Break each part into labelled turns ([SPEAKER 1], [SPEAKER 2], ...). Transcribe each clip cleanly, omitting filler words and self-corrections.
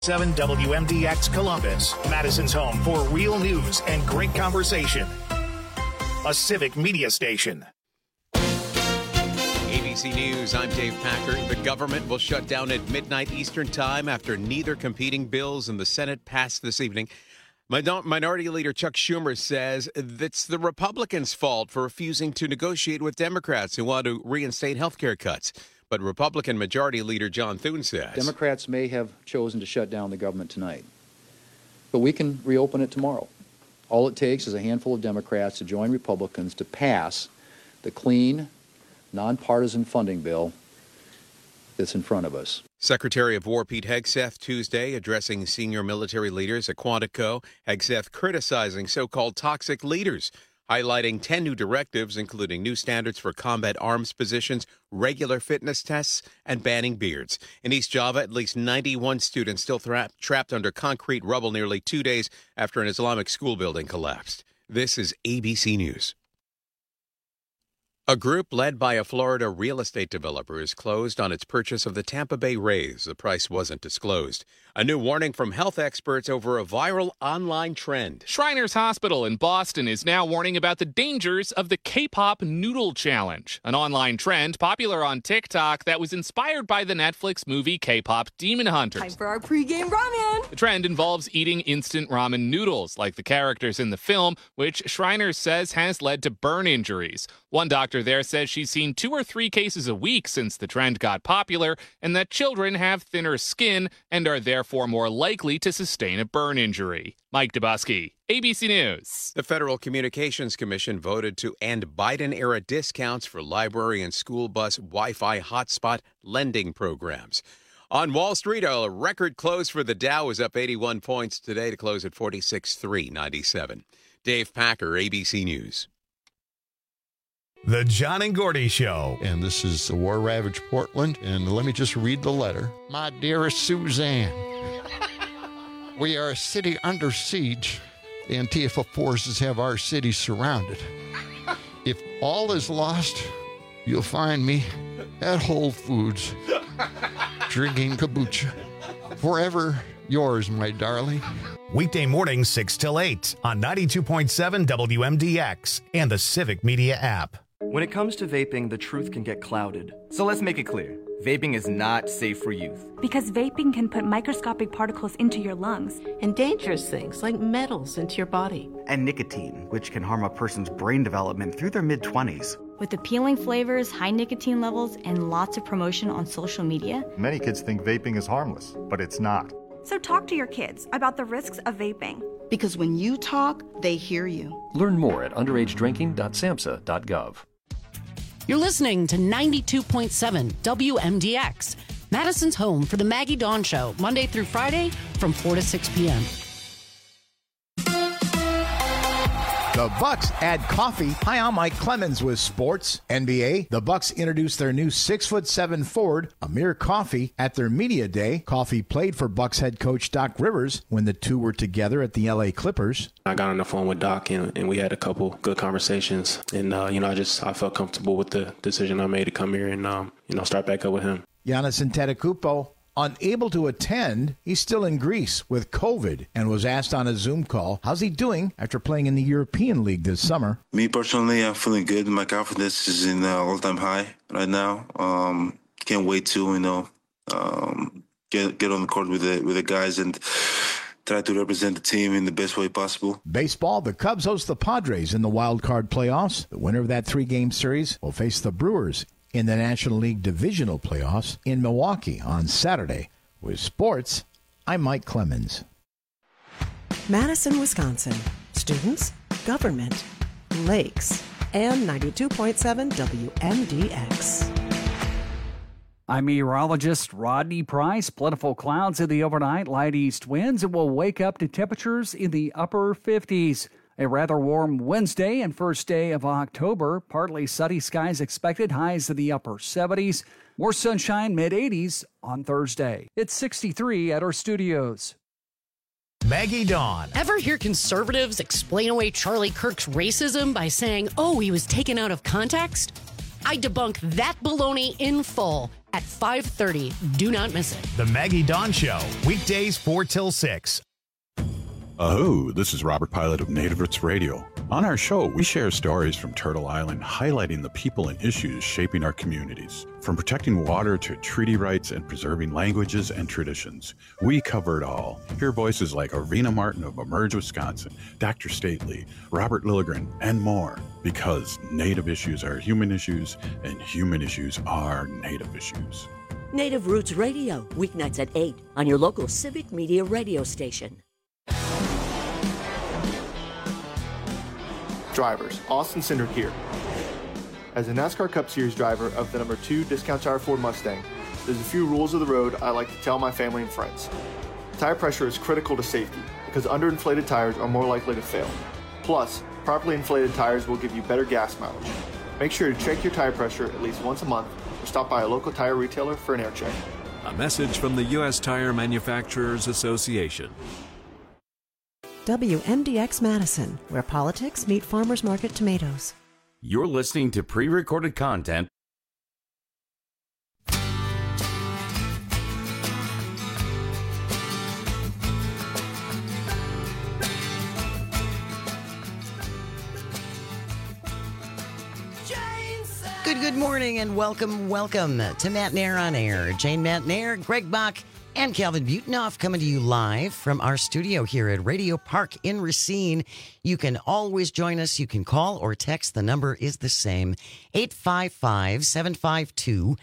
[SPEAKER 1] 7 WMDX Columbus, Madison's home for real news and great conversation. A civic media station.
[SPEAKER 2] ABC News, I'm Dave Packer. The government will shut down at midnight Eastern Time after neither competing bills in the Senate passed this evening. Minority Leader Chuck Schumer says it's the Republicans' fault for refusing to negotiate with Democrats who want to reinstate health care cuts. But Republican Majority Leader John Thune says
[SPEAKER 3] Democrats may have chosen to shut down the government tonight, but we can reopen it tomorrow. All it takes is a handful of Democrats to join Republicans to pass the clean, nonpartisan funding bill that's in front of us.
[SPEAKER 2] Secretary of War Pete Hegseth Tuesday addressing senior military leaders at Quantico. Hegseth criticizing so-called toxic leaders, highlighting 10 new directives, including new standards for combat arms positions, regular fitness tests, and banning beards. In East Java, at least 91 students still trapped under concrete rubble nearly 2 days after an Islamic school building collapsed. This is ABC News. A group led by a Florida real estate developer is closed on its purchase of the Tampa Bay Rays. The price wasn't disclosed. A new warning from health experts over a viral online trend.
[SPEAKER 4] Shriners Hospital in Boston is now warning about the dangers of the K-pop noodle challenge, an online trend popular on TikTok that was inspired by the Netflix movie K-pop Demon Hunters.
[SPEAKER 5] Time for our pregame ramen.
[SPEAKER 4] The trend involves eating instant ramen noodles, like the characters in the film, which Shriners says has led to burn injuries. One doctor there says she's seen 2 or 3 cases a week since the trend got popular, and that children have thinner skin and are therefore more likely to sustain a burn injury. Mike Dubusky, ABC News.
[SPEAKER 2] The Federal Communications Commission voted to end Biden-era discounts for library and school bus Wi-Fi hotspot lending programs. On Wall Street, a record close for the Dow is up 81 points today to close at 46,397. Dave Packer, ABC News.
[SPEAKER 1] The John and Gordy Show.
[SPEAKER 6] And this is the war-ravaged Portland. And let me just read the letter. My dearest Suzanne, we are a city under siege. The Antifa forces have our city surrounded. If all is lost, you'll find me at Whole Foods drinking kombucha. Forever yours, my darling.
[SPEAKER 1] Weekday mornings 6 till 8 on 92.7 WMDX and the Civic Media app.
[SPEAKER 7] When it comes to vaping, the truth can get clouded. So let's make it clear. Vaping is not safe for youth.
[SPEAKER 8] Because vaping can put microscopic particles into your lungs.
[SPEAKER 9] And dangerous things like metals into your body.
[SPEAKER 7] And nicotine, which can harm a person's brain development through their mid-20s.
[SPEAKER 8] With appealing flavors, high nicotine levels, and lots of promotion on social media.
[SPEAKER 10] Many kids think vaping is harmless, but it's not.
[SPEAKER 11] So talk to your kids about the risks of vaping.
[SPEAKER 9] Because when you talk, they hear you.
[SPEAKER 12] Learn more at underagedrinking.samhsa.gov.
[SPEAKER 13] You're listening to 92.7 WMDX, Madison's home for the Maggie Dawn Show, Monday through Friday from 4 to 6 p.m.
[SPEAKER 14] The Bucks add coffee. Hi, I'm Mike Clemens with Sports NBA. The Bucks introduced their new 6'7" forward, Amir Coffey, at their media day. Coffey played for Bucks head coach Doc Rivers when the two were together at the LA Clippers.
[SPEAKER 15] I got on the phone with Doc and we had a couple good conversations. And, I felt comfortable with the decision I made to come here and, start back up with him.
[SPEAKER 14] Giannis Antetokounmpo, unable to attend, he's still in Greece with COVID and was asked on a Zoom call, how's he doing after playing in the European League this summer?
[SPEAKER 16] Me personally, I'm feeling good. My confidence is in all-time high right now. Can't wait to, get on the court with the guys and try to represent the team in the best way possible.
[SPEAKER 14] Baseball, the Cubs host the Padres in the wild card playoffs. The winner of that 3-game series will face the Brewers in the National League Divisional Playoffs in Milwaukee on Saturday. With sports, I'm Mike Clemens.
[SPEAKER 17] Madison, Wisconsin. Students, government, lakes, and 92.7 WMDX.
[SPEAKER 18] I'm meteorologist Rodney Price. Plentiful clouds in the overnight, light east winds, and we'll wake up to temperatures in the upper 50s. A rather warm Wednesday and first day of October. Partly sunny skies expected, highs in the upper 70s. More sunshine, mid-80s on Thursday. It's 63 at our studios.
[SPEAKER 1] Maggie Dawn.
[SPEAKER 13] Ever hear conservatives explain away Charlie Kirk's racism by saying, oh, he was taken out of context? I debunk that baloney in full at 5:30. Do not miss it.
[SPEAKER 1] The Maggie Dawn Show, weekdays 4 till 6.
[SPEAKER 5] Oh, this is Robert Pilot of Native Roots Radio. On our show, we share stories from Turtle Island, highlighting the people and issues shaping our communities. From protecting water to treaty rights and preserving languages and traditions, we cover it all. Hear voices like Arena Martin of Emerge, Wisconsin, Dr. Stately, Robert Lilligren, and more. Because Native issues are human issues, and human issues are Native issues.
[SPEAKER 19] Native Roots Radio, weeknights at 8 on your local Civic Media radio station.
[SPEAKER 20] Drivers, Austin Cindric here. As a NASCAR Cup Series driver of the number 2 Discount Tire Ford Mustang, there's a few rules of the road I like to tell my family and friends. Tire pressure is critical to safety because underinflated tires are more likely to fail. Plus, properly inflated tires will give you better gas mileage. Make sure to check your tire pressure at least once a month or stop by a local tire retailer for an air check.
[SPEAKER 21] A message from the U.S. Tire Manufacturers Association.
[SPEAKER 17] WMDX Madison, where politics meet farmers market tomatoes.
[SPEAKER 22] You're listening to pre-recorded content.
[SPEAKER 23] Good morning and welcome to Matt Nair on Air. Jane Matt Nair, Greg Bach, and Calvin Butenoff coming to you live from our studio here at Radio Park in Racine. You can always join us. You can call or text. The number is the same, 855-752-4842.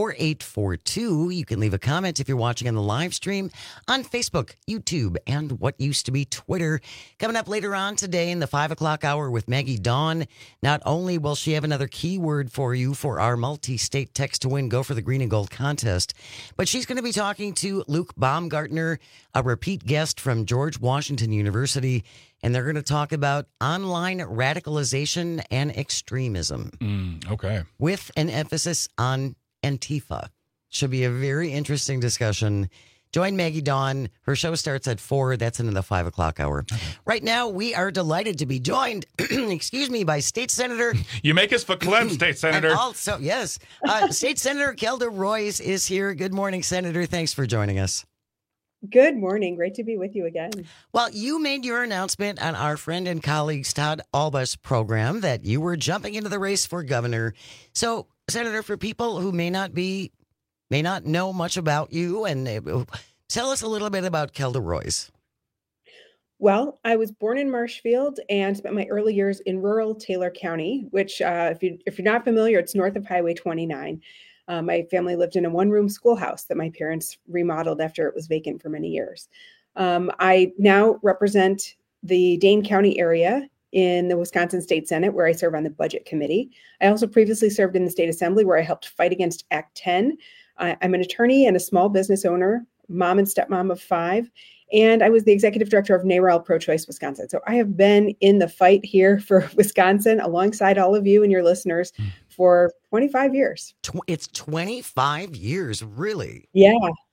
[SPEAKER 23] You can leave a comment if you're watching on the live stream on Facebook, YouTube, and what used to be Twitter. Coming up later on today in the 5 o'clock hour with Maggie Dawn, not only will she have another keyword for you for our multi-state text to win Go for the Green and Gold contest, but she's going to be talking to Luke Baumgartner, a repeat guest from George Washington University, and they're going to talk about online radicalization and extremism.
[SPEAKER 24] Okay.
[SPEAKER 23] With an emphasis on Antifa. Should be a very interesting discussion. Join Maggie Dawn. Her show starts at 4. That's in the 5 o'clock hour. Okay. Right now, we are delighted to be joined, by State Senator.
[SPEAKER 24] You make us verklempt, State Senator.
[SPEAKER 23] And also, yes, State Senator Kelda Roys is here. Good morning, Senator. Thanks for joining us.
[SPEAKER 25] Good morning. Great to be with you again.
[SPEAKER 23] Well, you made your announcement on our friend and colleague Todd Alba's program that you were jumping into the race for governor. So, Senator, for people who may not know much about you, and tell us a little bit about Kelda Roys.
[SPEAKER 25] Well, I was born in Marshfield and spent my early years in rural Taylor County, which, if you're not familiar, it's north of Highway 29. My family lived in a one-room schoolhouse that my parents remodeled after it was vacant for many years. I now represent the Dane County area in the Wisconsin State Senate, where I serve on the Budget Committee. I also previously served in the State Assembly, where I helped fight against Act 10. I'm an attorney and a small business owner, mom and stepmom of 5, and I was the executive director of NARAL Pro-Choice Wisconsin. So I have been in the fight here for Wisconsin alongside all of you and your listeners for 25 years.
[SPEAKER 23] It's 25 years, really?
[SPEAKER 25] Yeah.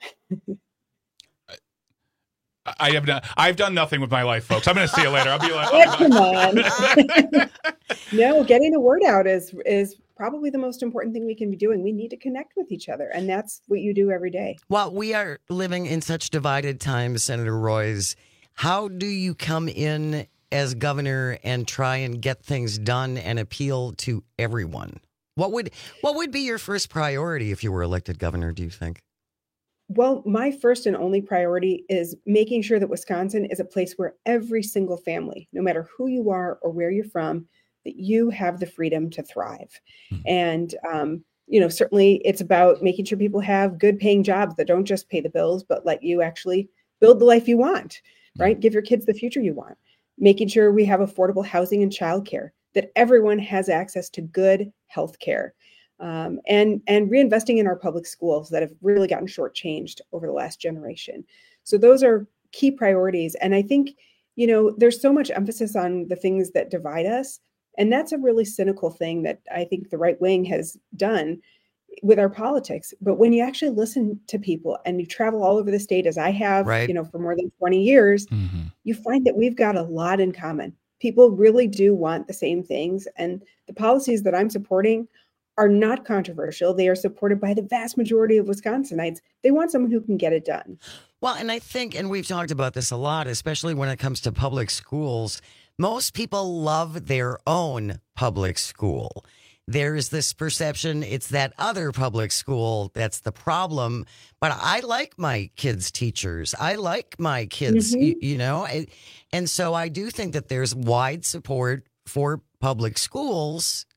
[SPEAKER 24] I've done nothing with my life, folks. I'm going to see you later. I'll be like,
[SPEAKER 25] come on. No, getting the word out is probably the most important thing we can be doing. We need to connect with each other, and that's what you do every day.
[SPEAKER 23] Well, we are living in such divided times, Senator Roys. How do you come in as governor and try and get things done and appeal to everyone? What would be your first priority if you were elected governor, do you think?
[SPEAKER 25] Well, my first and only priority is making sure that Wisconsin is a place where every single family, no matter who you are or where you're from, that you have the freedom to thrive. And, certainly it's about making sure people have good paying jobs that don't just pay the bills, but let you actually build the life you want, right? Give your kids the future you want. Making sure we have affordable housing and childcare, that everyone has access to good health care. And reinvesting in our public schools that have really gotten shortchanged over the last generation. So those are key priorities. And I think, there's so much emphasis on the things that divide us. And that's a really cynical thing that I think the right wing has done with our politics. But when you actually listen to people and you travel all over the state, as I have,
[SPEAKER 23] right,
[SPEAKER 25] for more than 20 years, you find that we've got a lot in common. People really do want the same things. And the policies that I'm supporting are not controversial. They are supported by the vast majority of Wisconsinites. They want someone who can get it done.
[SPEAKER 23] Well, and I think, and we've talked about this a lot, especially when it comes to public schools, most people love their own public school. There is this perception it's that other public school that's the problem. But I like my kids' teachers. I like my kids, you know. And so I do think that there's wide support for public schools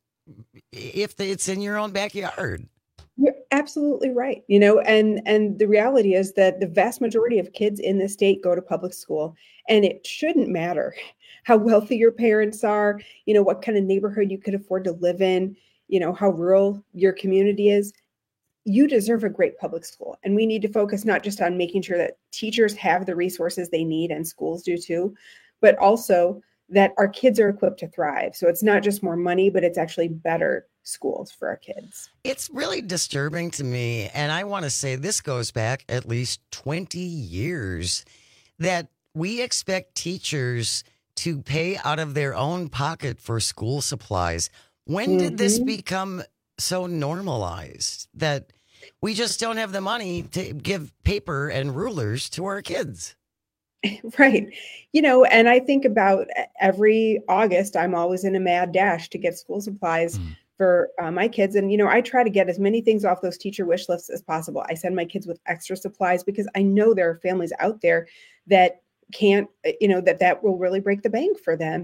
[SPEAKER 23] if it's in your own backyard.
[SPEAKER 25] You're absolutely right. You know, and the reality is that the vast majority of kids in the state go to public school, and it shouldn't matter how wealthy your parents are, you know, what kind of neighborhood you could afford to live in, you know, how rural your community is. You deserve a great public school. And we need to focus not just on making sure that teachers have the resources they need, and schools do too, but also that our kids are equipped to thrive. So it's not just more money, but it's actually better schools for our kids.
[SPEAKER 23] It's really disturbing to me. And I want to say this goes back at least 20 years that we expect teachers to pay out of their own pocket for school supplies. When did this become so normalized that we just don't have the money to give paper and rulers to our kids?
[SPEAKER 25] Right. You know, and I think about every August, I'm always in a mad dash to get school supplies for my kids. And, you know, I try to get as many things off those teacher wish lists as possible. I send my kids with extra supplies because I know there are families out there that can't, you know, that will really break the bank for them.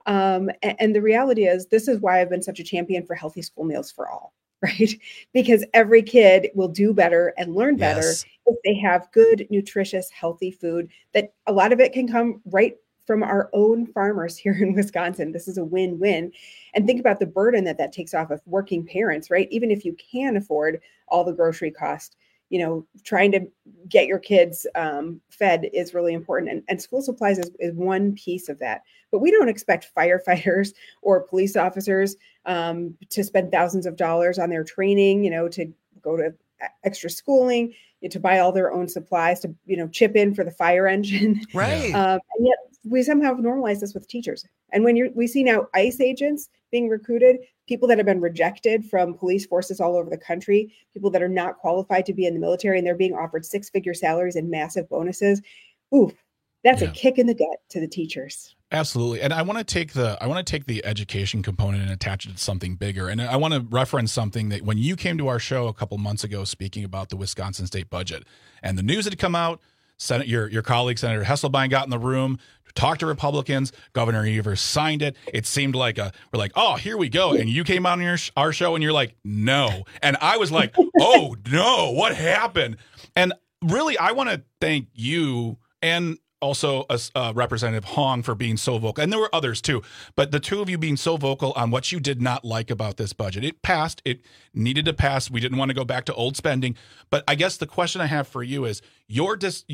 [SPEAKER 25] And the reality is, this is why I've been such a champion for healthy school meals for all, right? Because every kid will do better and learn better if they have good, nutritious, healthy food. That a lot of it can come right from our own farmers here in Wisconsin. This is a win-win. And think about the burden that takes off of working parents, right? Even if you can afford all the grocery cost, you know, trying to get your kids fed is really important. And school supplies is one piece of that. But we don't expect firefighters or police officers to spend thousands of dollars on their training, you know, to go to extra schooling, to buy all their own supplies, to, you know, chip in for the fire engine.
[SPEAKER 23] Right.
[SPEAKER 25] And yet we somehow have normalized this with teachers. And when we see now ICE agents being recruited, people that have been rejected from police forces all over the country, people that are not qualified to be in the military, and they're being offered six-figure salaries and massive bonuses. Ooh, that's a kick in the gut to the teachers.
[SPEAKER 24] Absolutely. And I want to take the education component and attach it to something bigger. And I want to reference something that when you came to our show a couple months ago speaking about the Wisconsin state budget and the news had come out, your colleague, Senator Hesselbein, got in the room, talked to Republicans, Governor Evers signed it. It seemed like we're like, oh, here we go. And you came on our show and you're like, no. And I was like, oh, no, what happened? And really, I want to thank you and also Representative Hong for being so vocal. And there were others too, but the two of you being so vocal on what you did not like about this budget. It passed. It needed to pass. We didn't want to go back to old spending. But I guess the question I have for you is your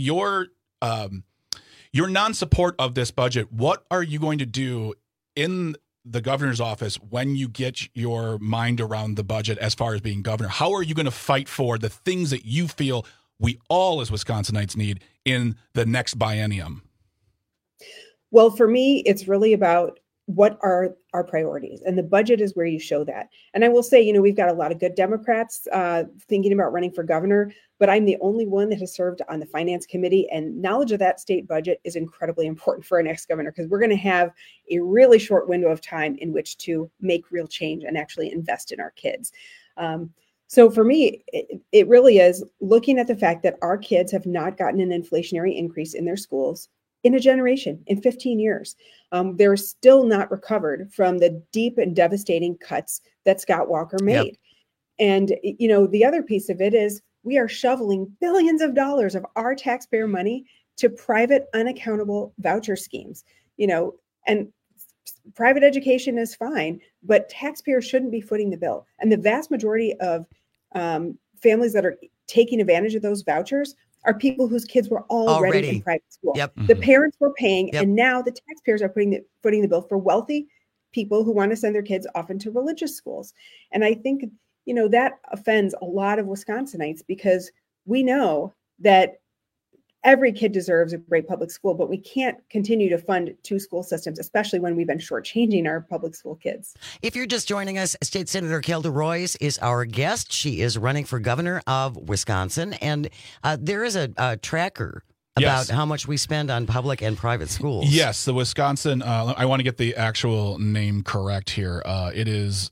[SPEAKER 24] non-support of this budget. What are you going to do in the governor's office when you get your mind around the budget as far as being governor? How are you going to fight for the things that you feel we all as Wisconsinites need in the next biennium?
[SPEAKER 25] Well, for me, it's really about what are our priorities, and the budget is where you show that. And I will say, you know, we've got a lot of good Democrats thinking about running for governor, but I'm the only one that has served on the finance committee, and knowledge of that state budget is incredibly important for our next governor, because we're going to have a really short window of time in which to make real change and actually invest in our kids. So for me, it really is looking at the fact that our kids have not gotten an inflationary increase in their schools in a generation, in 15 years. They're still not recovered from the deep and devastating cuts that Scott Walker made. Yep. And, you know, the other piece of it is we are shoveling billions of dollars of our taxpayer money to private, unaccountable voucher schemes, you know, and private education is fine, but taxpayers shouldn't be footing the bill. And the vast majority of families that are taking advantage of those vouchers are people whose kids were already in private school. Yep. The parents were paying, and now the taxpayers are footing the bill for wealthy people who want to send their kids off into religious schools. And I think, you know, that offends a lot of Wisconsinites, because we know that every kid deserves a great public school, but we can't continue to fund two school systems, especially when we've been shortchanging our public school kids.
[SPEAKER 23] If you're just joining us, State Senator Kelda Roys is our guest. She is running for governor of Wisconsin, and there is a tracker about how much we spend on public and private schools.
[SPEAKER 24] Yes, the Wisconsin, I want to get the actual name correct here. It is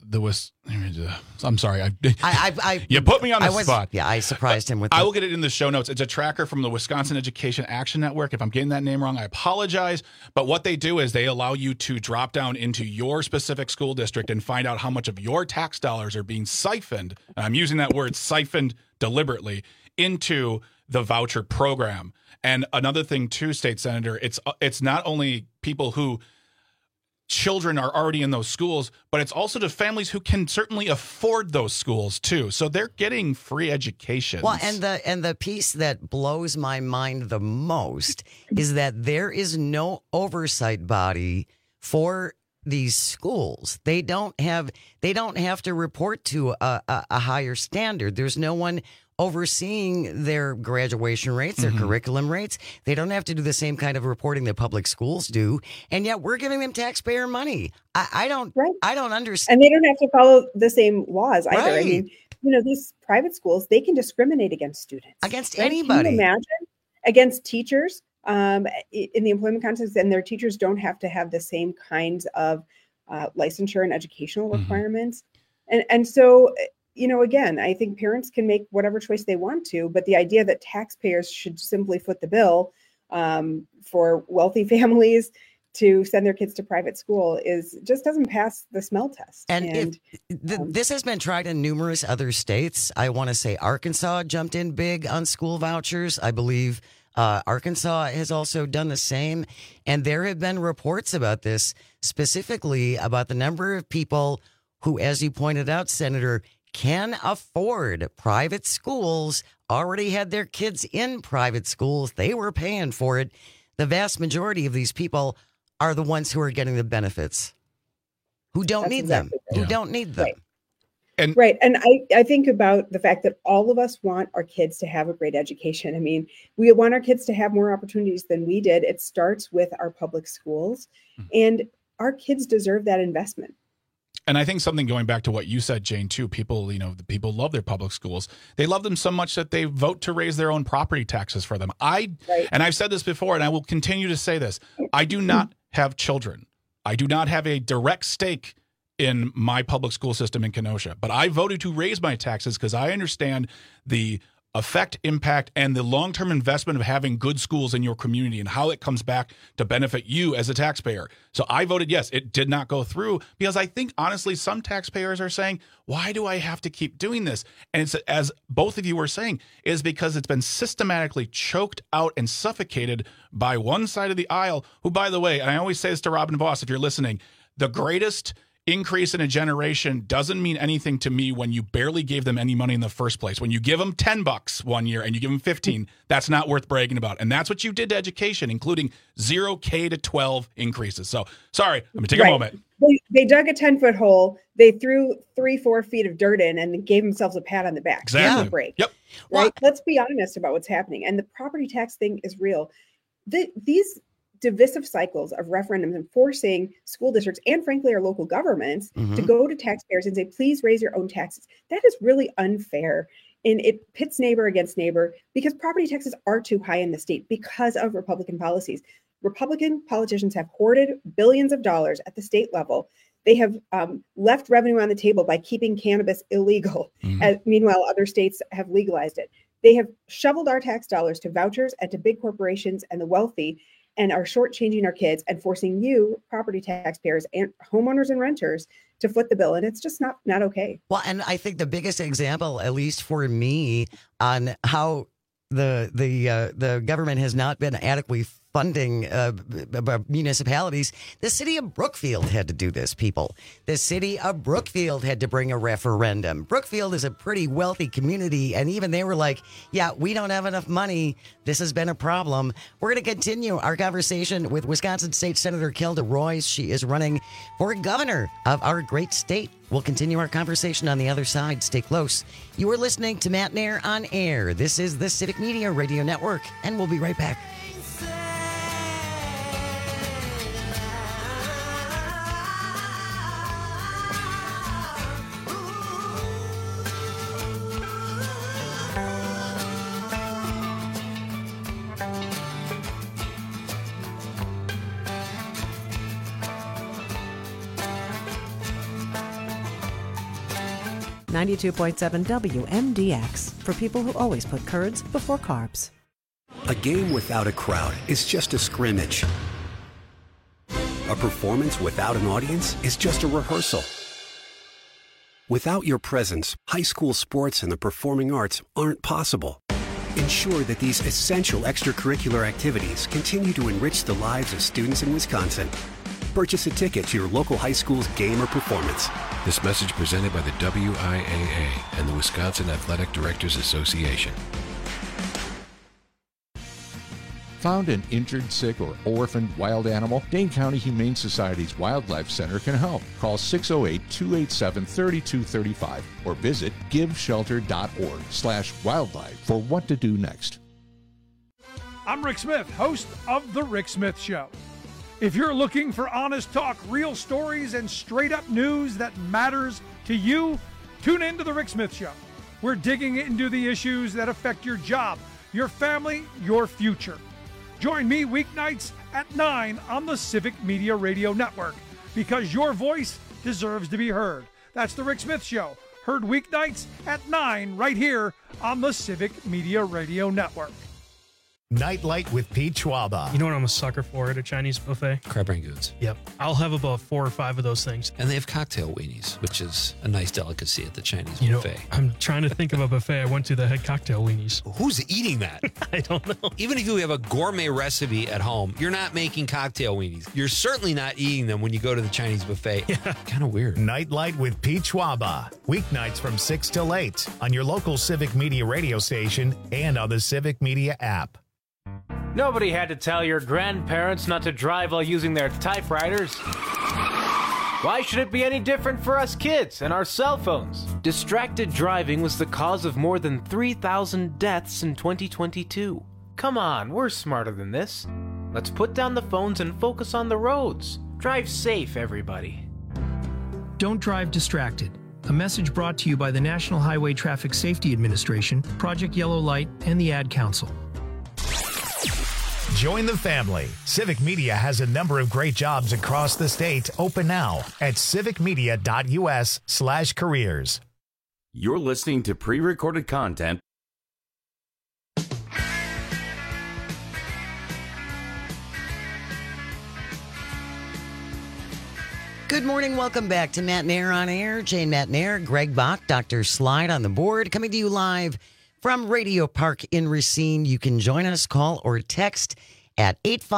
[SPEAKER 24] I'm sorry. You put me on the spot.
[SPEAKER 23] Yeah, I surprised him with
[SPEAKER 24] I will get it in the show notes. It's a tracker from the Wisconsin Education Action Network. If I'm getting that name wrong, I apologize. But what they do is they allow you to drop down into your specific school district and find out how much of your tax dollars are being siphoned. I'm using that word siphoned deliberately into the voucher program. And another thing too, State Senator, it's not only people who children are already in those schools, but it's also to families who can certainly afford those schools too. So they're getting free education.
[SPEAKER 23] Well, and the piece that blows my mind the most is that there is no oversight body for these schools. They don't have to report to a higher standard. There's no one overseeing their graduation rates, their curriculum rates. They don't have to do the same kind of reporting that public schools do, and yet we're giving them taxpayer money. I don't understand.
[SPEAKER 25] And they don't have to follow the same laws either.
[SPEAKER 23] Right.
[SPEAKER 25] I mean, these private schools, they can discriminate against students.
[SPEAKER 23] Against
[SPEAKER 25] right?
[SPEAKER 23] anybody.
[SPEAKER 25] Can you imagine? Against teachers in the employment context, and their teachers don't have to have the same kinds of licensure and educational requirements. And so, again, I think parents can make whatever choice they want to, but the idea that taxpayers should simply foot the bill for wealthy families to send their kids to private school just doesn't pass the smell test.
[SPEAKER 23] And this has been tried in numerous other states. I want to say Arkansas jumped in big on school vouchers. I believe Arkansas has also done the same. And there have been reports about this, specifically about the number of people who, as you pointed out, Senator, can afford private schools, already had their kids in private schools. They were paying for it. The vast majority of these people are the ones who are getting the benefits, who don't need them, who don't need them.
[SPEAKER 25] Right. And I think about the fact that all of us want our kids to have a great education. I mean, we want our kids to have more opportunities than we did. It starts with our public schools, and our kids deserve that investment.
[SPEAKER 24] And I think something going back to what you said, Jane, too, people love their public schools. They love them so much that they vote to raise their own property taxes for them. And I've said this before, and I will continue to say this. I do not have children. I do not have a direct stake in my public school system in Kenosha, but I voted to raise my taxes because I understand the effect, impact, and the long-term investment of having good schools in your community and how it comes back to benefit you as a taxpayer. So I voted yes. It did not go through because I think, honestly, some taxpayers are saying, why do I have to keep doing this? And it's, as both of you were saying, is because it's been systematically choked out and suffocated by one side of the aisle, who, by the way, and I always say this to Robin Voss, if you're listening, the greatest increase in a generation doesn't mean anything to me when you barely gave them any money in the first place. When you give them $10 one year and you give them 15, that's not worth bragging about. And that's what you did to education, including 0 K to 12 increases. So sorry, I'm going to take a moment.
[SPEAKER 25] They dug a 10-foot hole. They threw 3-4 feet of dirt in and gave themselves a pat on the back.
[SPEAKER 24] Exactly.
[SPEAKER 25] Break.
[SPEAKER 24] Yep.
[SPEAKER 25] Right. Let's be honest about what's happening. And the property tax thing is real. These divisive cycles of referendums and forcing school districts and frankly our local governments to go to taxpayers and say, please raise your own taxes. That is really unfair. And it pits neighbor against neighbor because property taxes are too high in the state because of Republican policies. Republican politicians have hoarded billions of dollars at the state level. They have left revenue on the table by keeping cannabis illegal. Meanwhile, other states have legalized it. They have shoveled our tax dollars to vouchers and to big corporations and the wealthy, and are shortchanging our kids and forcing you, property taxpayers and homeowners and renters, to foot the bill. And it's just not okay.
[SPEAKER 23] Well, and I think the biggest example, at least for me, on how the government has not been adequately funding municipalities. The city of Brookfield had to do this, people. The city of Brookfield had to bring a referendum. Brookfield is a pretty wealthy community, and even they were like, yeah, we don't have enough money. This has been a problem. We're going to continue our conversation with Wisconsin State Senator Kelda Roys. She is running for governor of our great state. We'll continue our conversation on the other side. Stay close. You are listening to Matt Nair on Air. This is the Civic Media Radio Network, and we'll be right back.
[SPEAKER 17] .7 WMDX for people who always put curds before carbs.
[SPEAKER 2] A game without a crowd is just a scrimmage. A performance without an audience is just a rehearsal. Without your presence, high school sports and the performing arts aren't possible. Ensure that these essential extracurricular activities continue to enrich the lives of students in Wisconsin. Purchase a ticket to your local high school's game or performance.
[SPEAKER 3] This message presented by the WIAA and the Wisconsin Athletic Directors Association.
[SPEAKER 4] Found an injured, sick, or orphaned wild animal? Dane County Humane Society's Wildlife Center can help. Call 608-287-3235 or visit giveshelter.org/wildlife for what to do next.
[SPEAKER 6] I'm Rick Smith, host of The Rick Smith Show. If you're looking for honest talk, real stories, and straight-up news that matters to you, tune in to The Rick Smith Show. We're digging into the issues that affect your job, your family, your future. Join me weeknights at 9 on the Civic Media Radio Network, because your voice deserves to be heard. That's The Rick Smith Show, heard weeknights at 9 right here on the Civic Media Radio Network.
[SPEAKER 1] Nightlight with Pete Schwaba.
[SPEAKER 7] You know what I'm a sucker for at a Chinese buffet?
[SPEAKER 26] Crab rangoons.
[SPEAKER 7] Yep. I'll have about 4 or 5 of those things.
[SPEAKER 26] And they have cocktail weenies, which is a nice delicacy at the Chinese buffet.
[SPEAKER 7] I'm trying to think of a buffet I went to that had cocktail weenies.
[SPEAKER 26] Who's eating that?
[SPEAKER 7] I don't know.
[SPEAKER 26] Even if you have a gourmet recipe at home, you're not making cocktail weenies. You're certainly not eating them when you go to the Chinese buffet.
[SPEAKER 7] Yeah.
[SPEAKER 26] Kind of weird.
[SPEAKER 1] Nightlight with Pete Schwaba. Weeknights from 6 till 8 on your local Civic Media radio station and on the Civic Media app.
[SPEAKER 27] Nobody had to tell your grandparents not to drive while using their typewriters. Why should it be any different for us kids and our cell phones? Distracted driving was the cause of more than 3,000 deaths in 2022. Come on, we're smarter than this. Let's put down the phones and focus on the roads. Drive safe, everybody.
[SPEAKER 28] Don't drive distracted. A message brought to you by the National Highway Traffic Safety Administration, Project Yellow Light, and the Ad Council.
[SPEAKER 1] Join the family. Civic Media has a number of great jobs across the state open now at civicmedia.us/careers.
[SPEAKER 22] You're listening to pre-recorded content.
[SPEAKER 23] Good morning. Welcome back to Matt Nair on Air. Jane Matt Nair, Greg Bach, Dr. Slide on the board, coming to you live from Radio Park in Racine. You can join us, call or text at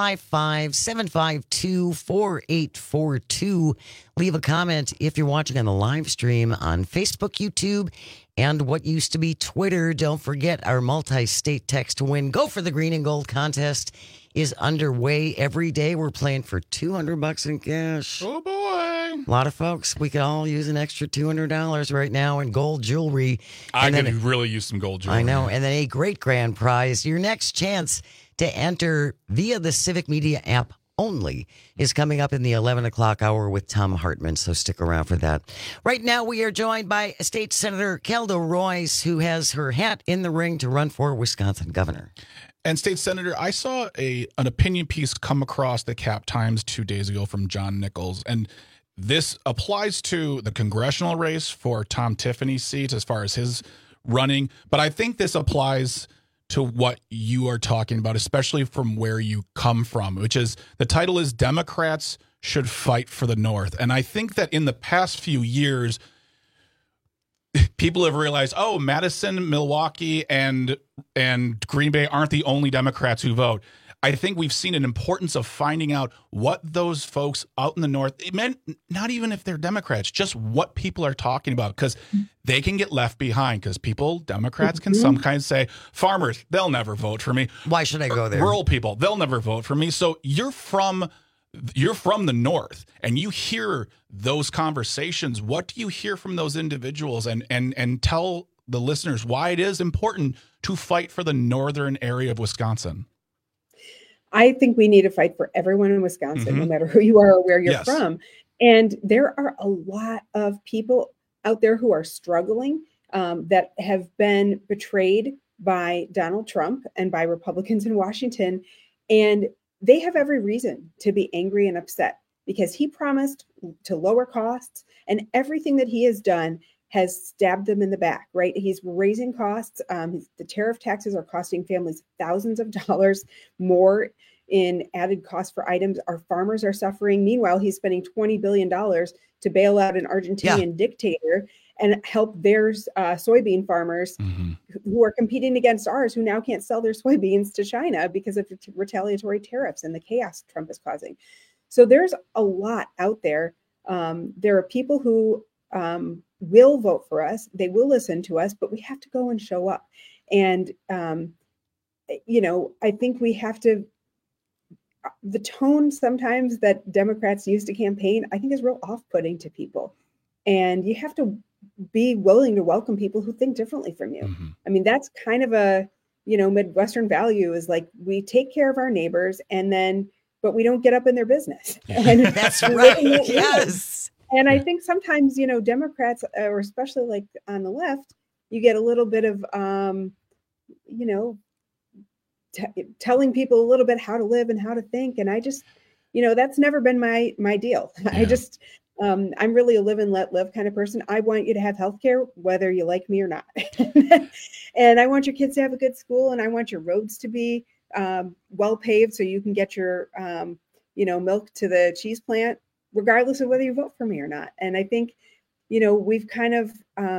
[SPEAKER 23] 855-752-4842. Leave a comment if you're watching on the live stream on Facebook, YouTube, and what used to be Twitter. Don't forget our multi-state text to win. Go for the Green and Gold contest is underway every day. We're playing for $200 in cash.
[SPEAKER 24] Oh, boy.
[SPEAKER 23] A lot of folks, we could all use an extra $200 right now in gold jewelry.
[SPEAKER 24] I could really use some gold jewelry.
[SPEAKER 23] I know. And then a great grand prize. Your next chance to enter via the Civic Media app only is coming up in the 11 o'clock hour with Tom Hartman, so stick around for that. Right now, we are joined by State Senator Kelda Roys, who has her hat in the ring to run for Wisconsin governor.
[SPEAKER 24] And State Senator, I saw an opinion piece come across the Cap Times 2 days ago from John Nichols, and this applies to the congressional race for Tom Tiffany's seat as far as his running, but I think this applies to what you are talking about, especially from where you come from, which is the title is Democrats Should Fight for the North. And I think that in the past few years, people have realized, oh, Madison, Milwaukee, and Green Bay aren't the only Democrats who vote. I think we've seen an importance of finding out what those folks out in the North, it meant not even if they're Democrats, just what people are talking about, because they can get left behind, because Democrats can sometimes say, farmers, they'll never vote for me.
[SPEAKER 23] Why should I go there?
[SPEAKER 24] Rural people, they'll never vote for me. So you're from the North and you hear those conversations. What do you hear from those individuals? And tell the listeners why it is important to fight for the northern area of Wisconsin.
[SPEAKER 25] I think we need to fight for everyone in Wisconsin, no matter who you are or where you're from. And there are a lot of people out there who are struggling, that have been betrayed by Donald Trump and by Republicans in Washington. And they have every reason to be angry and upset because he promised to lower costs, and everything that he has done has stabbed them in the back, right? He's raising costs. The tariff taxes are costing families thousands of dollars more in added cost for items. Our farmers are suffering. Meanwhile, he's spending $20 billion to bail out an Argentinian dictator and help their soybean farmers who are competing against ours, who now can't sell their soybeans to China because of retaliatory tariffs and the chaos Trump is causing. So there's a lot out there. There are people who will vote for us. They will listen to us, but we have to go and show up. And, I think we have to, the tone sometimes that Democrats use to campaign, I think is real off-putting to people. And you have to be willing to welcome people who think differently from you. I mean, that's kind of a, Midwestern value is like, we take care of our neighbors but we don't get up in their business. And
[SPEAKER 23] that's right. Yes.
[SPEAKER 25] And I think sometimes, Democrats, or especially like on the left, you get a little bit of, telling people a little bit how to live and how to think. And I just, that's never been my deal. Yeah. I'm really a live and let live kind of person. I want you to have healthcare, whether you like me or not. And I want your kids to have a good school, and I want your roads to be well paved so you can get your, milk to the cheese plant, regardless of whether you vote for me or not. And I think, we've kind of,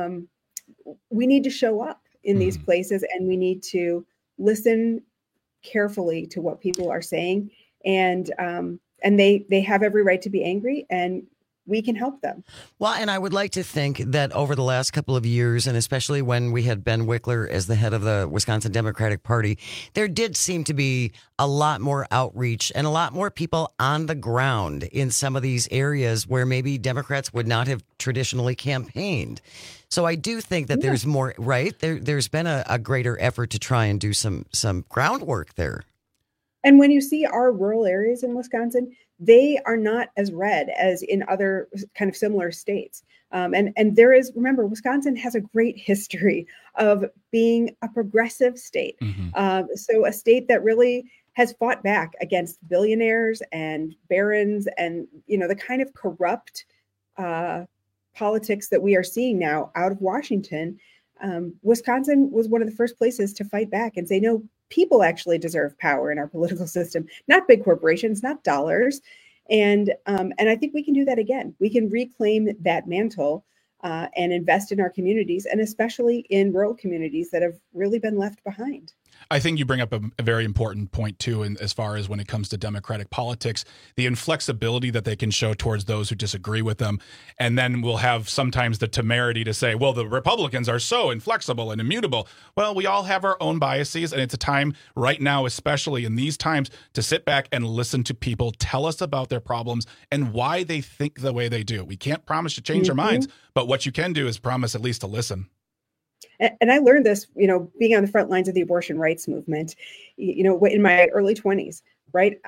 [SPEAKER 25] we need to show up in these places, and we need to listen carefully to what people are saying. And they have every right to be angry, and we can help them.
[SPEAKER 23] Well, and I would like to think that over the last couple of years, and especially when we had Ben Wickler as the head of the Wisconsin Democratic Party, there did seem to be a lot more outreach and a lot more people on the ground in some of these areas where maybe Democrats would not have traditionally campaigned. So I do think that there's more, right? There's been a greater effort to try and do some groundwork there.
[SPEAKER 25] And when you see our rural areas in Wisconsin, they are not as red as in other kind of similar states. And there is, remember, Wisconsin has a great history of being a progressive state. So a state that really has fought back against billionaires and barons and, the kind of corrupt politics that we are seeing now out of Washington. Wisconsin was one of the first places to fight back and say, no, people actually deserve power in our political system, not big corporations, not dollars. And I think we can do that again. We can reclaim that mantle and invest in our communities, and especially in rural communities that have really been left behind.
[SPEAKER 24] I think you bring up a very important point, too, in, as far as when it comes to Democratic politics, the inflexibility that they can show towards those who disagree with them. And then we'll have sometimes the temerity to say, well, the Republicans are so inflexible and immutable. Well, we all have our own biases, and it's a time right now, especially in these times, to sit back and listen to people tell us about their problems and why they think the way they do. We can't promise to change their minds, but what you can do is promise at least to listen.
[SPEAKER 25] And I learned this, being on the front lines of the abortion rights movement, in my early 20s, right?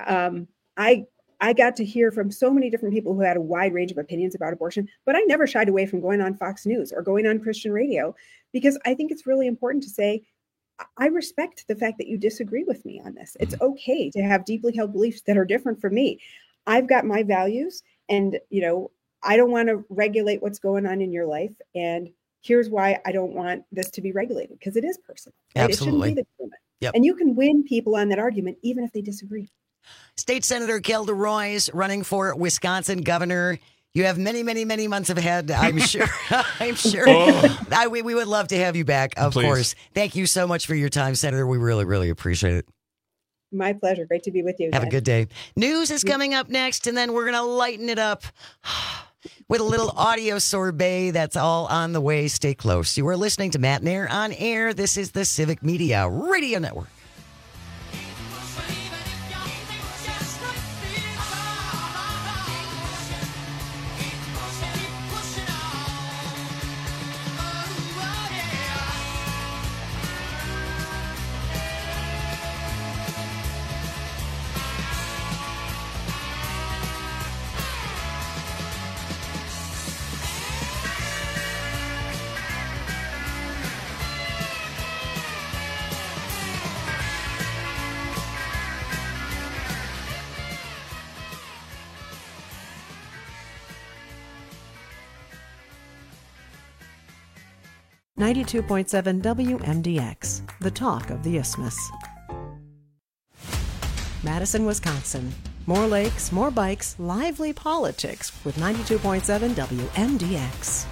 [SPEAKER 25] I got to hear from so many different people who had a wide range of opinions about abortion, but I never shied away from going on Fox News or going on Christian radio, because I think it's really important to say, I respect the fact that you disagree with me on this. It's okay to have deeply held beliefs that are different from me. I've got my values, and, I don't want to regulate what's going on in your life. And here's why I don't want this to be regulated, because it is personal. Right?
[SPEAKER 23] Absolutely.
[SPEAKER 25] It shouldn't be the government.
[SPEAKER 23] Yep.
[SPEAKER 25] And you can win people on that argument, even if they disagree.
[SPEAKER 23] State Senator Kelda Roys running for Wisconsin governor. You have many, many, many months ahead, I'm sure. I'm sure. We would love to have you back, of course. Thank you so much for your time, Senator. We really, really appreciate it.
[SPEAKER 25] My pleasure. Great to be with you.
[SPEAKER 23] Have a good day. News is coming up next, and then we're going to lighten it up with a little audio sorbet. That's all on the way. Stay close. You are listening to Matt and Air on air. This is the Civic Media Radio Network.
[SPEAKER 17] .7 WMDX, the talk of the Isthmus. Madison, Wisconsin. More lakes, more bikes, lively politics with 92.7 WMDX.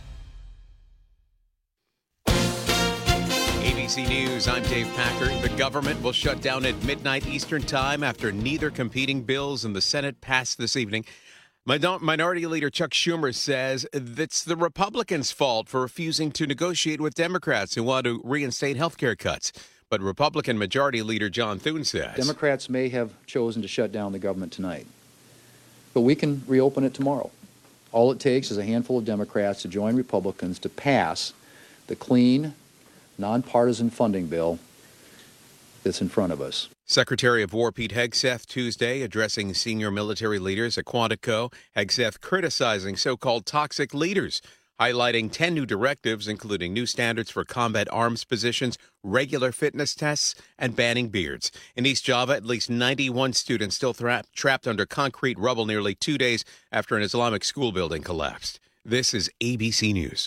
[SPEAKER 8] ABC News, I'm Dave Packer. The government will shut down at midnight Eastern Time after neither competing bills in the Senate pass this evening. Minority Leader Chuck Schumer says it's the Republicans' fault for refusing to negotiate with Democrats who want to reinstate health care cuts. But Republican Majority Leader John Thune says
[SPEAKER 9] Democrats may have chosen to shut down the government tonight, but we can reopen it tomorrow. All it takes is a handful of Democrats to join Republicans to pass the clean, nonpartisan funding bill that's in front of us.
[SPEAKER 8] Secretary of War Pete Hegseth Tuesday addressing senior military leaders at Quantico. Hegseth criticizing so-called toxic leaders, highlighting 10 new directives, including new standards for combat arms positions, regular fitness tests, and banning beards. In East Java, at least 91 students still trapped under concrete rubble nearly 2 days after an Islamic school building collapsed. This is ABC News.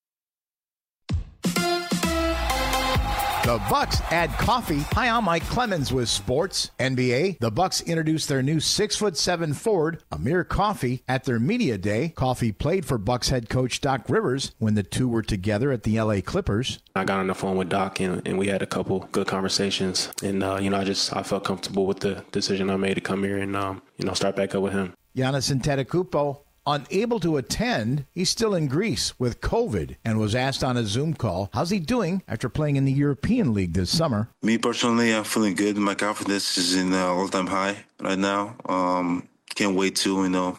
[SPEAKER 10] The Bucks add coffee. Hi, I'm Mike Clemens with Sports. NBA, the Bucks introduced their new 6'7" forward, Amir Coffey, at their media day. Coffey played for Bucks head coach Doc Rivers when the two were together at the LA Clippers.
[SPEAKER 11] I got on the phone with Doc and we had a couple good conversations. And, I felt comfortable with the decision I made to come here and, start back up with him.
[SPEAKER 10] Giannis Antetokounmpo, unable to attend, he's still in Greece with COVID and was asked on a Zoom call, how's he doing after playing in the European League this summer?
[SPEAKER 12] Me personally, I'm feeling good. My confidence is in all-time high right now. Can't wait to,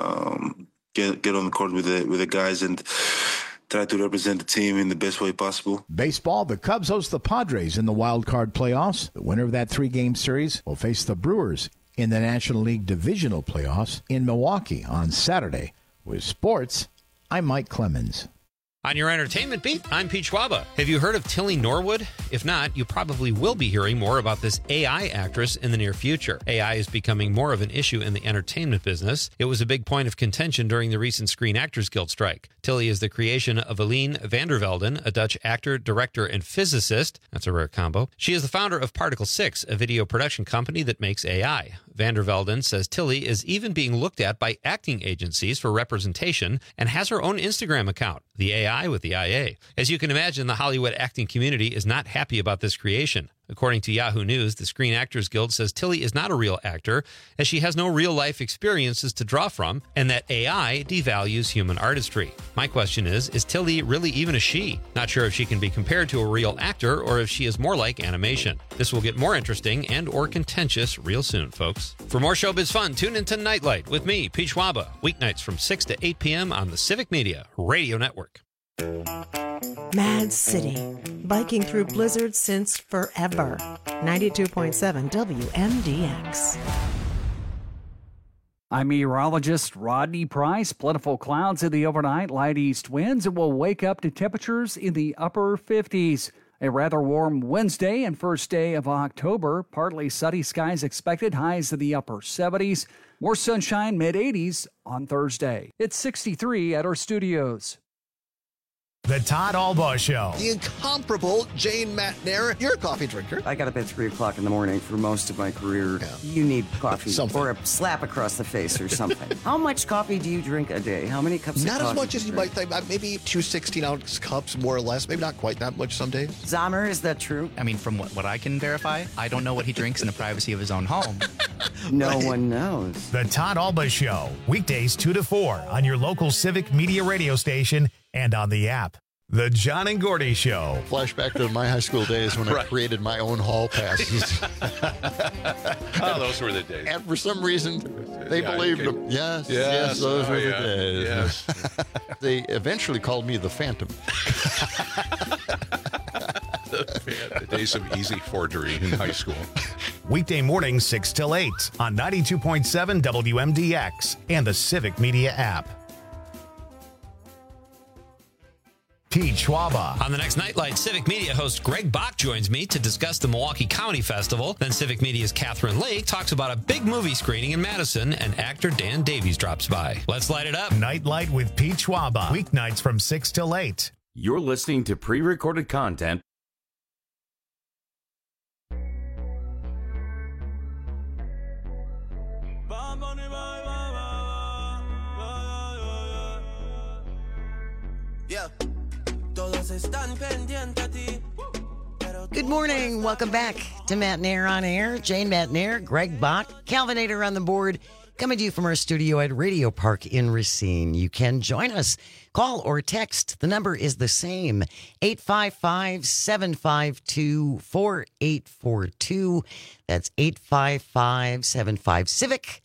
[SPEAKER 12] get on the court with the guys and try to represent the team in the best way possible.
[SPEAKER 10] Baseball, the Cubs host the Padres in the wild card playoffs. The winner of that 3-game series will face the Brewers in the National League Divisional Playoffs in Milwaukee on Saturday. With sports, I'm Mike Clemens.
[SPEAKER 26] On your entertainment beat, I'm Pete Schwaba. Have you heard of Tilly Norwood? If not, you probably will be hearing more about this AI actress in the near future. AI is becoming more of an issue in the entertainment business. It was a big point of contention during the recent Screen Actors Guild strike. Tilly is the creation of Eline van der Velden, a Dutch actor, director, and physicist. That's a rare combo. She is the founder of Particle 6, a video production company that makes AI. Van der Velden says Tilly is even being looked at by acting agencies for representation and has her own Instagram account, The AI with the IA. As you can imagine, the Hollywood acting community is not happy about this creation. According to Yahoo News, the Screen Actors Guild says Tilly is not a real actor, as she has no real-life experiences to draw from, and that AI devalues human artistry. My question is Tilly really even a she? Not sure if she can be compared to a real actor or if she is more like animation. This will get more interesting and or contentious real soon, folks. For more showbiz fun, tune into Nightlight with me, Pete Schwaba, weeknights from 6 to 8 p.m. on the Civic Media Radio Network.
[SPEAKER 17] Mad City, biking through blizzards since forever. 92.7 WMDX.
[SPEAKER 18] I'm meteorologist Rodney Price. Plentiful clouds in the overnight, light east winds, and will wake up to temperatures in the upper 50s. A rather warm Wednesday and first day of October. Partly sunny skies expected, highs in the upper 70s. More sunshine, mid-80s on Thursday. It's 63 at our studios.
[SPEAKER 5] The Todd Albaugh Show.
[SPEAKER 13] The incomparable Jane Matnair. You're a coffee drinker.
[SPEAKER 14] I got up at 3 o'clock in the morning for most of my career. Yeah. You need coffee or a slap across the face or something. How much coffee do you drink a day? How many cups of coffee?
[SPEAKER 13] Not as much as you might think. Maybe 2 16-ounce cups, more or less. Maybe not quite that much some days.
[SPEAKER 14] Zahmer, is that true?
[SPEAKER 15] I mean, from what I can verify, I don't know what he drinks in the privacy of his own home.
[SPEAKER 14] No one knows.
[SPEAKER 5] The Todd Albaugh Show. Weekdays 2 to 4 on your local Civic Media radio station and on the app. The John and Gordy Show.
[SPEAKER 16] Flashback to my high school days when I created my own hall passes.
[SPEAKER 3] Oh, those were the days.
[SPEAKER 16] And for some reason, they believed them. Yes, those were the days.
[SPEAKER 3] Yes.
[SPEAKER 16] They eventually called me the Phantom.
[SPEAKER 3] The days of easy forgery in high school.
[SPEAKER 5] Weekday mornings 6 till 8 on 92.7 WMDX and the Civic Media app. Pete Schwaba.
[SPEAKER 26] On the next Nightlight, Civic Media host Greg Bach joins me to discuss the Milwaukee Comedy Festival. Then Civic Media's Catherine Lake talks about a big movie screening in Madison, and actor Dan Davies drops by. Let's light it up.
[SPEAKER 5] Nightlight with Pete Schwaba. Weeknights from 6 till 8.
[SPEAKER 22] You're listening to pre-recorded content.
[SPEAKER 16] Yeah.
[SPEAKER 23] Good morning. Welcome back to Matt Nair on Air. Jane Matt Nair, Greg Bach, Calvinator on the board, coming to you from our studio at Radio Park in Racine. You can join us. Call or text. The number is the same, 855-752-4842. That's 855-75-CIVIC.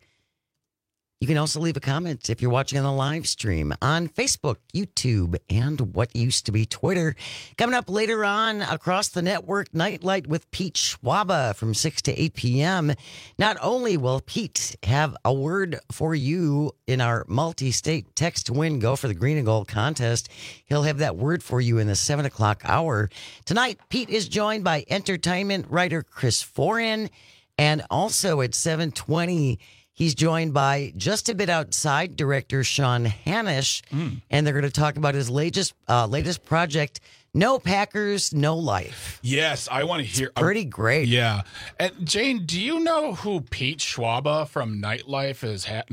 [SPEAKER 23] You can also leave a comment if you're watching on the live stream on Facebook, YouTube, and what used to be Twitter. Coming up later on across the network, Nightlight with Pete Schwaba from 6 to 8 p.m. Not only will Pete have a word for you in our multi-state text to win, go for the green and gold contest, he'll have that word for you in the 7 o'clock hour. Tonight, Pete is joined by entertainment writer Chris Foran, and also at 7:20, he's joined by Just a Bit Outside director Sean Hanish, and they're going to talk about his latest project, No Packers, No Life.
[SPEAKER 24] Yes, I want to hear.
[SPEAKER 23] Pretty great.
[SPEAKER 24] Yeah. And Jane, do you know who Pete Schwaba from Nightlight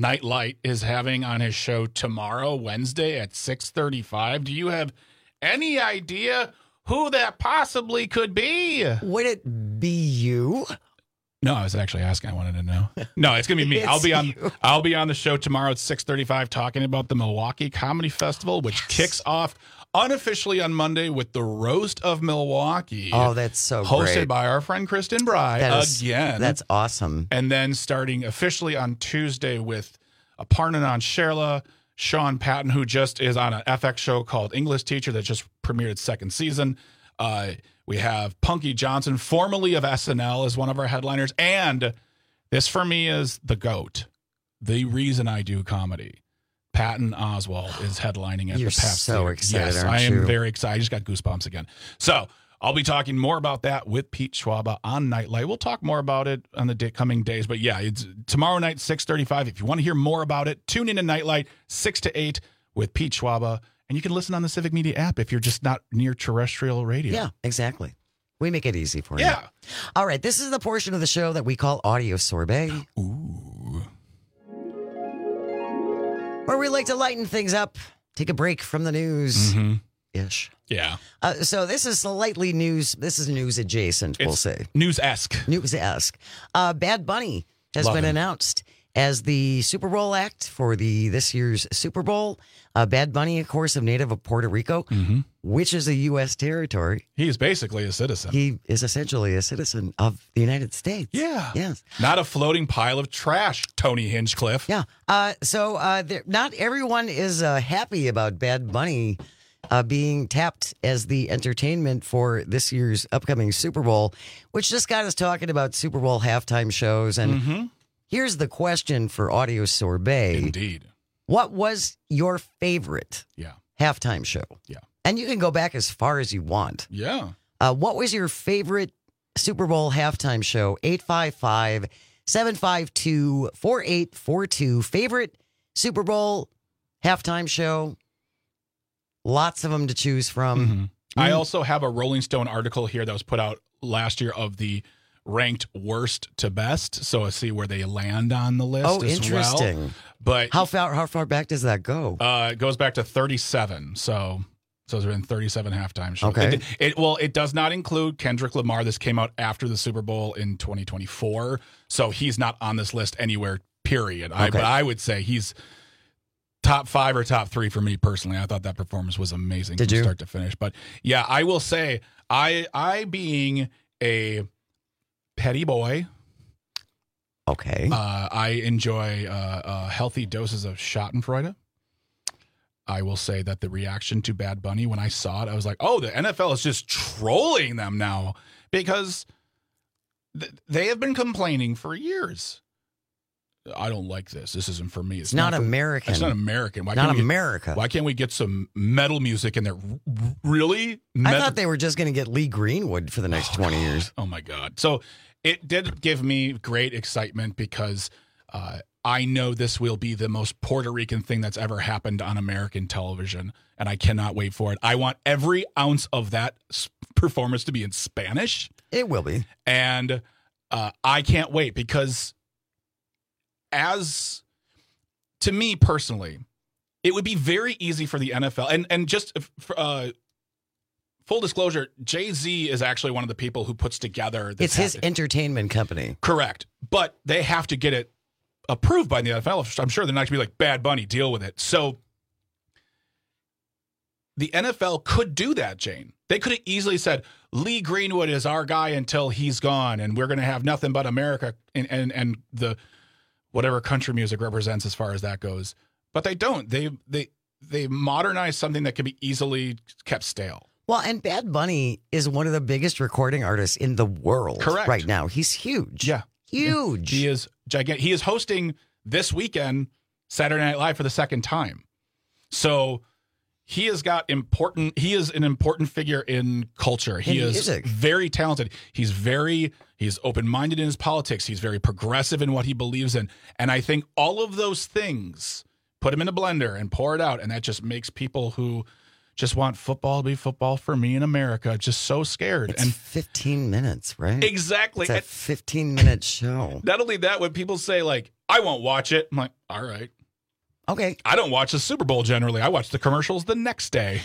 [SPEAKER 24] is having on his show tomorrow, Wednesday at 6:35? Do you have any idea who that possibly could be?
[SPEAKER 23] Would it be you?
[SPEAKER 24] No, I was actually asking. I wanted to know. No, it's gonna be me. I'll be on the show tomorrow at 6:35 talking about the Milwaukee Comedy Festival, which kicks off unofficially on Monday with the Roast of Milwaukee.
[SPEAKER 23] Oh, that's so
[SPEAKER 24] hosted
[SPEAKER 23] great. Hosted
[SPEAKER 24] by our friend Kristen Bry again.
[SPEAKER 23] That's awesome.
[SPEAKER 24] And then starting officially on Tuesday with Aparna Sherla, Sean Patton, who just is on an FX show called English Teacher that just premiered its second season. We have Punky Johnson, formerly of SNL, as one of our headliners. And this, for me, is the GOAT, the reason I do comedy. Patton Oswalt is headlining at
[SPEAKER 23] You're
[SPEAKER 24] the Pep
[SPEAKER 23] so
[SPEAKER 24] Theater.
[SPEAKER 23] excited,
[SPEAKER 24] Yes,
[SPEAKER 23] aren't
[SPEAKER 24] I am
[SPEAKER 23] you?
[SPEAKER 24] very excited. I just got goosebumps again. So I'll be talking more about that with Pete Schwaba on Nightlight. We'll talk more about it on the coming days. But yeah, it's tomorrow night, 6:35. If you want to hear more about it, tune in to Nightlight, 6 to 8 with Pete Schwaba. And you can listen on the Civic Media app if you're just not near terrestrial radio.
[SPEAKER 23] Yeah, exactly. We make it easy for you.
[SPEAKER 24] Yeah.
[SPEAKER 23] All right, this is the portion of the show that we call Audio Sorbet.
[SPEAKER 24] Ooh.
[SPEAKER 23] Where we like to lighten things up, take a break from the news. Ish.
[SPEAKER 24] Yeah.
[SPEAKER 23] So this is slightly news. This is news adjacent, we'll say.
[SPEAKER 24] News-esque.
[SPEAKER 23] News-esque. Bad Bunny has
[SPEAKER 24] Love
[SPEAKER 23] been
[SPEAKER 24] him.
[SPEAKER 23] announced as the Super Bowl act for this year's Super Bowl. Bad Bunny, of course, of native of Puerto Rico, which is a U.S. territory.
[SPEAKER 24] He is basically a citizen.
[SPEAKER 23] He is essentially a citizen of the United States.
[SPEAKER 24] Yeah.
[SPEAKER 23] Yes.
[SPEAKER 24] Not a floating pile of trash, Tony Hinchcliffe.
[SPEAKER 23] Yeah. Not everyone is happy about Bad Bunny being tapped as the entertainment for this year's upcoming Super Bowl, which just got us talking about Super Bowl halftime shows. And here's the question for Audio Sorbet.
[SPEAKER 24] Indeed.
[SPEAKER 23] What was your favorite halftime show?
[SPEAKER 24] Yeah.
[SPEAKER 23] And you can go back as far as you want.
[SPEAKER 24] Yeah.
[SPEAKER 23] What was your favorite Super Bowl halftime show? 855-752-4842. Favorite Super Bowl halftime show? Lots of them to choose from.
[SPEAKER 24] I also have a Rolling Stone article here that was put out last year of the ranked worst to best. So I see where they land on the list.
[SPEAKER 23] Oh,
[SPEAKER 24] as
[SPEAKER 23] interesting.
[SPEAKER 24] Well. But
[SPEAKER 23] how far back does that go?
[SPEAKER 24] It goes back to 37. So there's been 37 halftime shows.
[SPEAKER 23] Okay.
[SPEAKER 24] It does not include Kendrick Lamar. This came out after the Super Bowl in 2024. So he's not on this list anywhere, period.
[SPEAKER 23] Okay.
[SPEAKER 24] But I would say he's top 5 or top 3 for me personally. I thought that performance was amazing from start to finish. But yeah, I will say, I being a petty boy,
[SPEAKER 23] okay,
[SPEAKER 24] I enjoy healthy doses of Schadenfreude. I will say that the reaction to Bad Bunny when I saw it, I was like, oh, the NFL is just trolling them now because they have been complaining for years. I don't like this. This isn't for me.
[SPEAKER 23] It's not American.
[SPEAKER 24] It's not American.
[SPEAKER 23] America.
[SPEAKER 24] Why can't we get some metal music in there? Really?
[SPEAKER 23] I thought they were just going to get Lee Greenwood for the next 20 years.
[SPEAKER 24] Oh, my God. So it did give me great excitement because I know this will be the most Puerto Rican thing that's ever happened on American television, and I cannot wait for it. I want every ounce of that performance to be in Spanish.
[SPEAKER 23] It will be.
[SPEAKER 24] And I can't wait because to me personally, it would be very easy for the NFL. And just full disclosure, Jay-Z is actually one of the people who puts together this.
[SPEAKER 23] It's his entertainment company.
[SPEAKER 24] Correct. But they have to get it approved by the NFL. I'm sure they're not going to be like, Bad Bunny, deal with it. So the NFL could do that, Jane. They could have easily said, Lee Greenwood is our guy until he's gone, and we're going to have nothing but America and the whatever country music represents as far as that goes. But they don't. They modernize something that can be easily kept stale.
[SPEAKER 23] Well, and Bad Bunny is one of the biggest recording artists in the world right now. He's huge.
[SPEAKER 24] Yeah.
[SPEAKER 23] Huge.
[SPEAKER 24] He is gigantic. He is hosting this weekend Saturday Night Live for the second time. So he is an important figure in culture. He is very talented. He's open-minded in his politics. He's very progressive in what he believes in. And I think all of those things, put him in a blender and pour it out, and that just makes people who just want football to be football for me in America just so scared.
[SPEAKER 23] It's 15 minutes, right?
[SPEAKER 24] Exactly.
[SPEAKER 23] It's a 15-minute show.
[SPEAKER 24] Not only that, when people say, like, I won't watch it, I'm like, all right.
[SPEAKER 23] Okay.
[SPEAKER 24] I don't watch the Super Bowl generally. I watch the commercials the next day.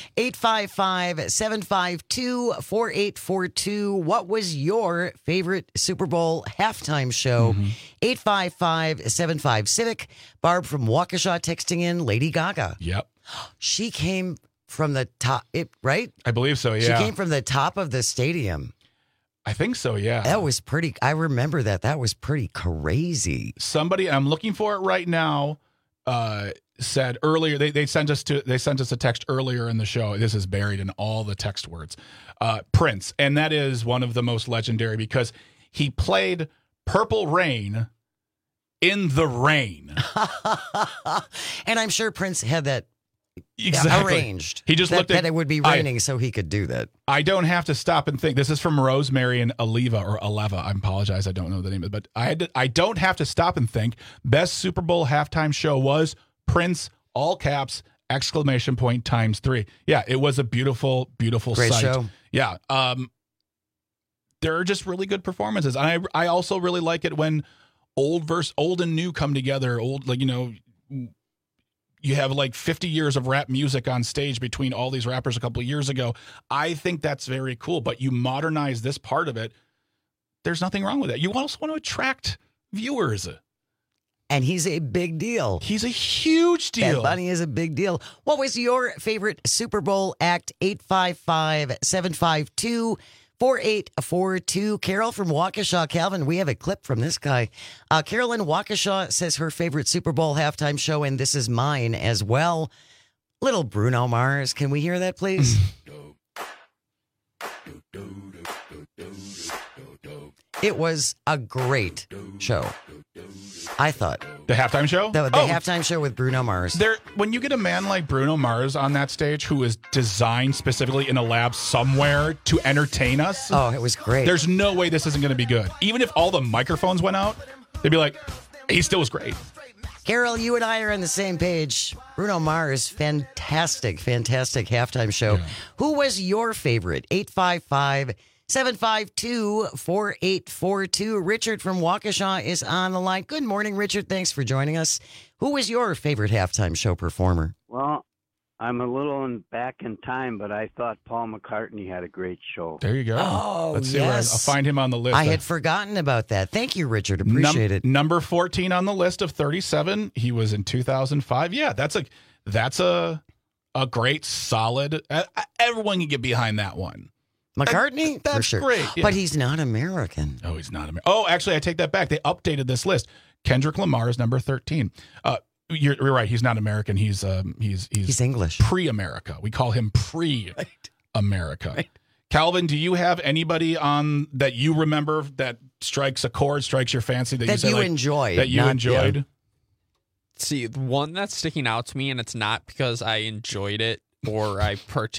[SPEAKER 23] 855-752-4842. What was your favorite Super Bowl halftime show? 855-75-CIVIC. Barb from Waukesha texting in Lady Gaga.
[SPEAKER 24] Yep.
[SPEAKER 23] She came from the top, right?
[SPEAKER 24] I believe so, yeah.
[SPEAKER 23] She came from the top of the stadium.
[SPEAKER 24] I think so, yeah.
[SPEAKER 23] That was pretty, I remember that. That was pretty crazy.
[SPEAKER 24] Somebody, I'm looking for it right now, said earlier, they sent us a text earlier in the show. This is buried in all the text words. Prince, and that is one of the most legendary because he played Purple Rain in the rain.
[SPEAKER 23] And I'm sure Prince had that arranged.
[SPEAKER 24] He just looked at
[SPEAKER 23] that it would be raining so he could do that.
[SPEAKER 24] I don't have to stop and think. This is from Rosemary and Aleva. I apologize. I don't know the name of it, but I don't have to stop and think. Best Super Bowl halftime show was Prince, all caps, ! !3. Yeah, it was a beautiful, beautiful
[SPEAKER 23] Great
[SPEAKER 24] sight.
[SPEAKER 23] show.
[SPEAKER 24] Yeah. There are just really good performances. And I also really like it when old and new come together. You have like 50 years of rap music on stage between all these rappers a couple of years ago. I think that's very cool, but you modernize this part of it. There's nothing wrong with that. You also want to attract viewers.
[SPEAKER 23] And he's a big deal.
[SPEAKER 24] He's a huge deal.
[SPEAKER 23] Bad Bunny is a big deal. What was your favorite Super Bowl act? 855-752-4842. Carol from Waukesha. Calvin, we have a clip from this guy. Carolyn Waukesha says her favorite Super Bowl halftime show, and this is mine as well. Little Bruno Mars. Can we hear that, please? It was a great show, I thought.
[SPEAKER 24] The halftime show?
[SPEAKER 23] The halftime show with Bruno Mars.
[SPEAKER 24] When you get a man like Bruno Mars on that stage who is designed specifically in a lab somewhere to entertain us.
[SPEAKER 23] Oh, it was great.
[SPEAKER 24] There's no way this isn't going to be good. Even if all the microphones went out, they'd be like, he still was great.
[SPEAKER 23] Carol, you and I are on the same page. Bruno Mars, fantastic halftime show. Yeah. Who was your favorite? 855-752-4842. Richard from Waukesha is on the line. Good morning, Richard. Thanks for joining us. Who was your favorite halftime show performer?
[SPEAKER 2] Well, I'm a little back in time, but I thought Paul McCartney had a great show.
[SPEAKER 24] There you go.
[SPEAKER 23] Oh,
[SPEAKER 24] Let's see where I'll find him on the list.
[SPEAKER 23] I had forgotten about that. Thank you, Richard. Appreciate it.
[SPEAKER 24] Number 14 on the list of 37. He was in 2005. Yeah, that's a great, solid. Everyone can get behind that one.
[SPEAKER 23] McCartney?
[SPEAKER 24] That's
[SPEAKER 23] for sure.
[SPEAKER 24] great. Yeah.
[SPEAKER 23] But he's not American.
[SPEAKER 24] Oh, he's not American. Oh, actually, I take that back. They updated this list. Kendrick Lamar is number 13. You're right. He's not American. He's
[SPEAKER 23] English.
[SPEAKER 24] Pre-America. We call him pre-America. Right. Calvin, do you have anybody on that you remember that strikes a chord, strikes your fancy that you
[SPEAKER 23] enjoyed?
[SPEAKER 24] That you enjoyed?
[SPEAKER 4] Yeah. See, one that's sticking out to me, and it's not because I enjoyed it or it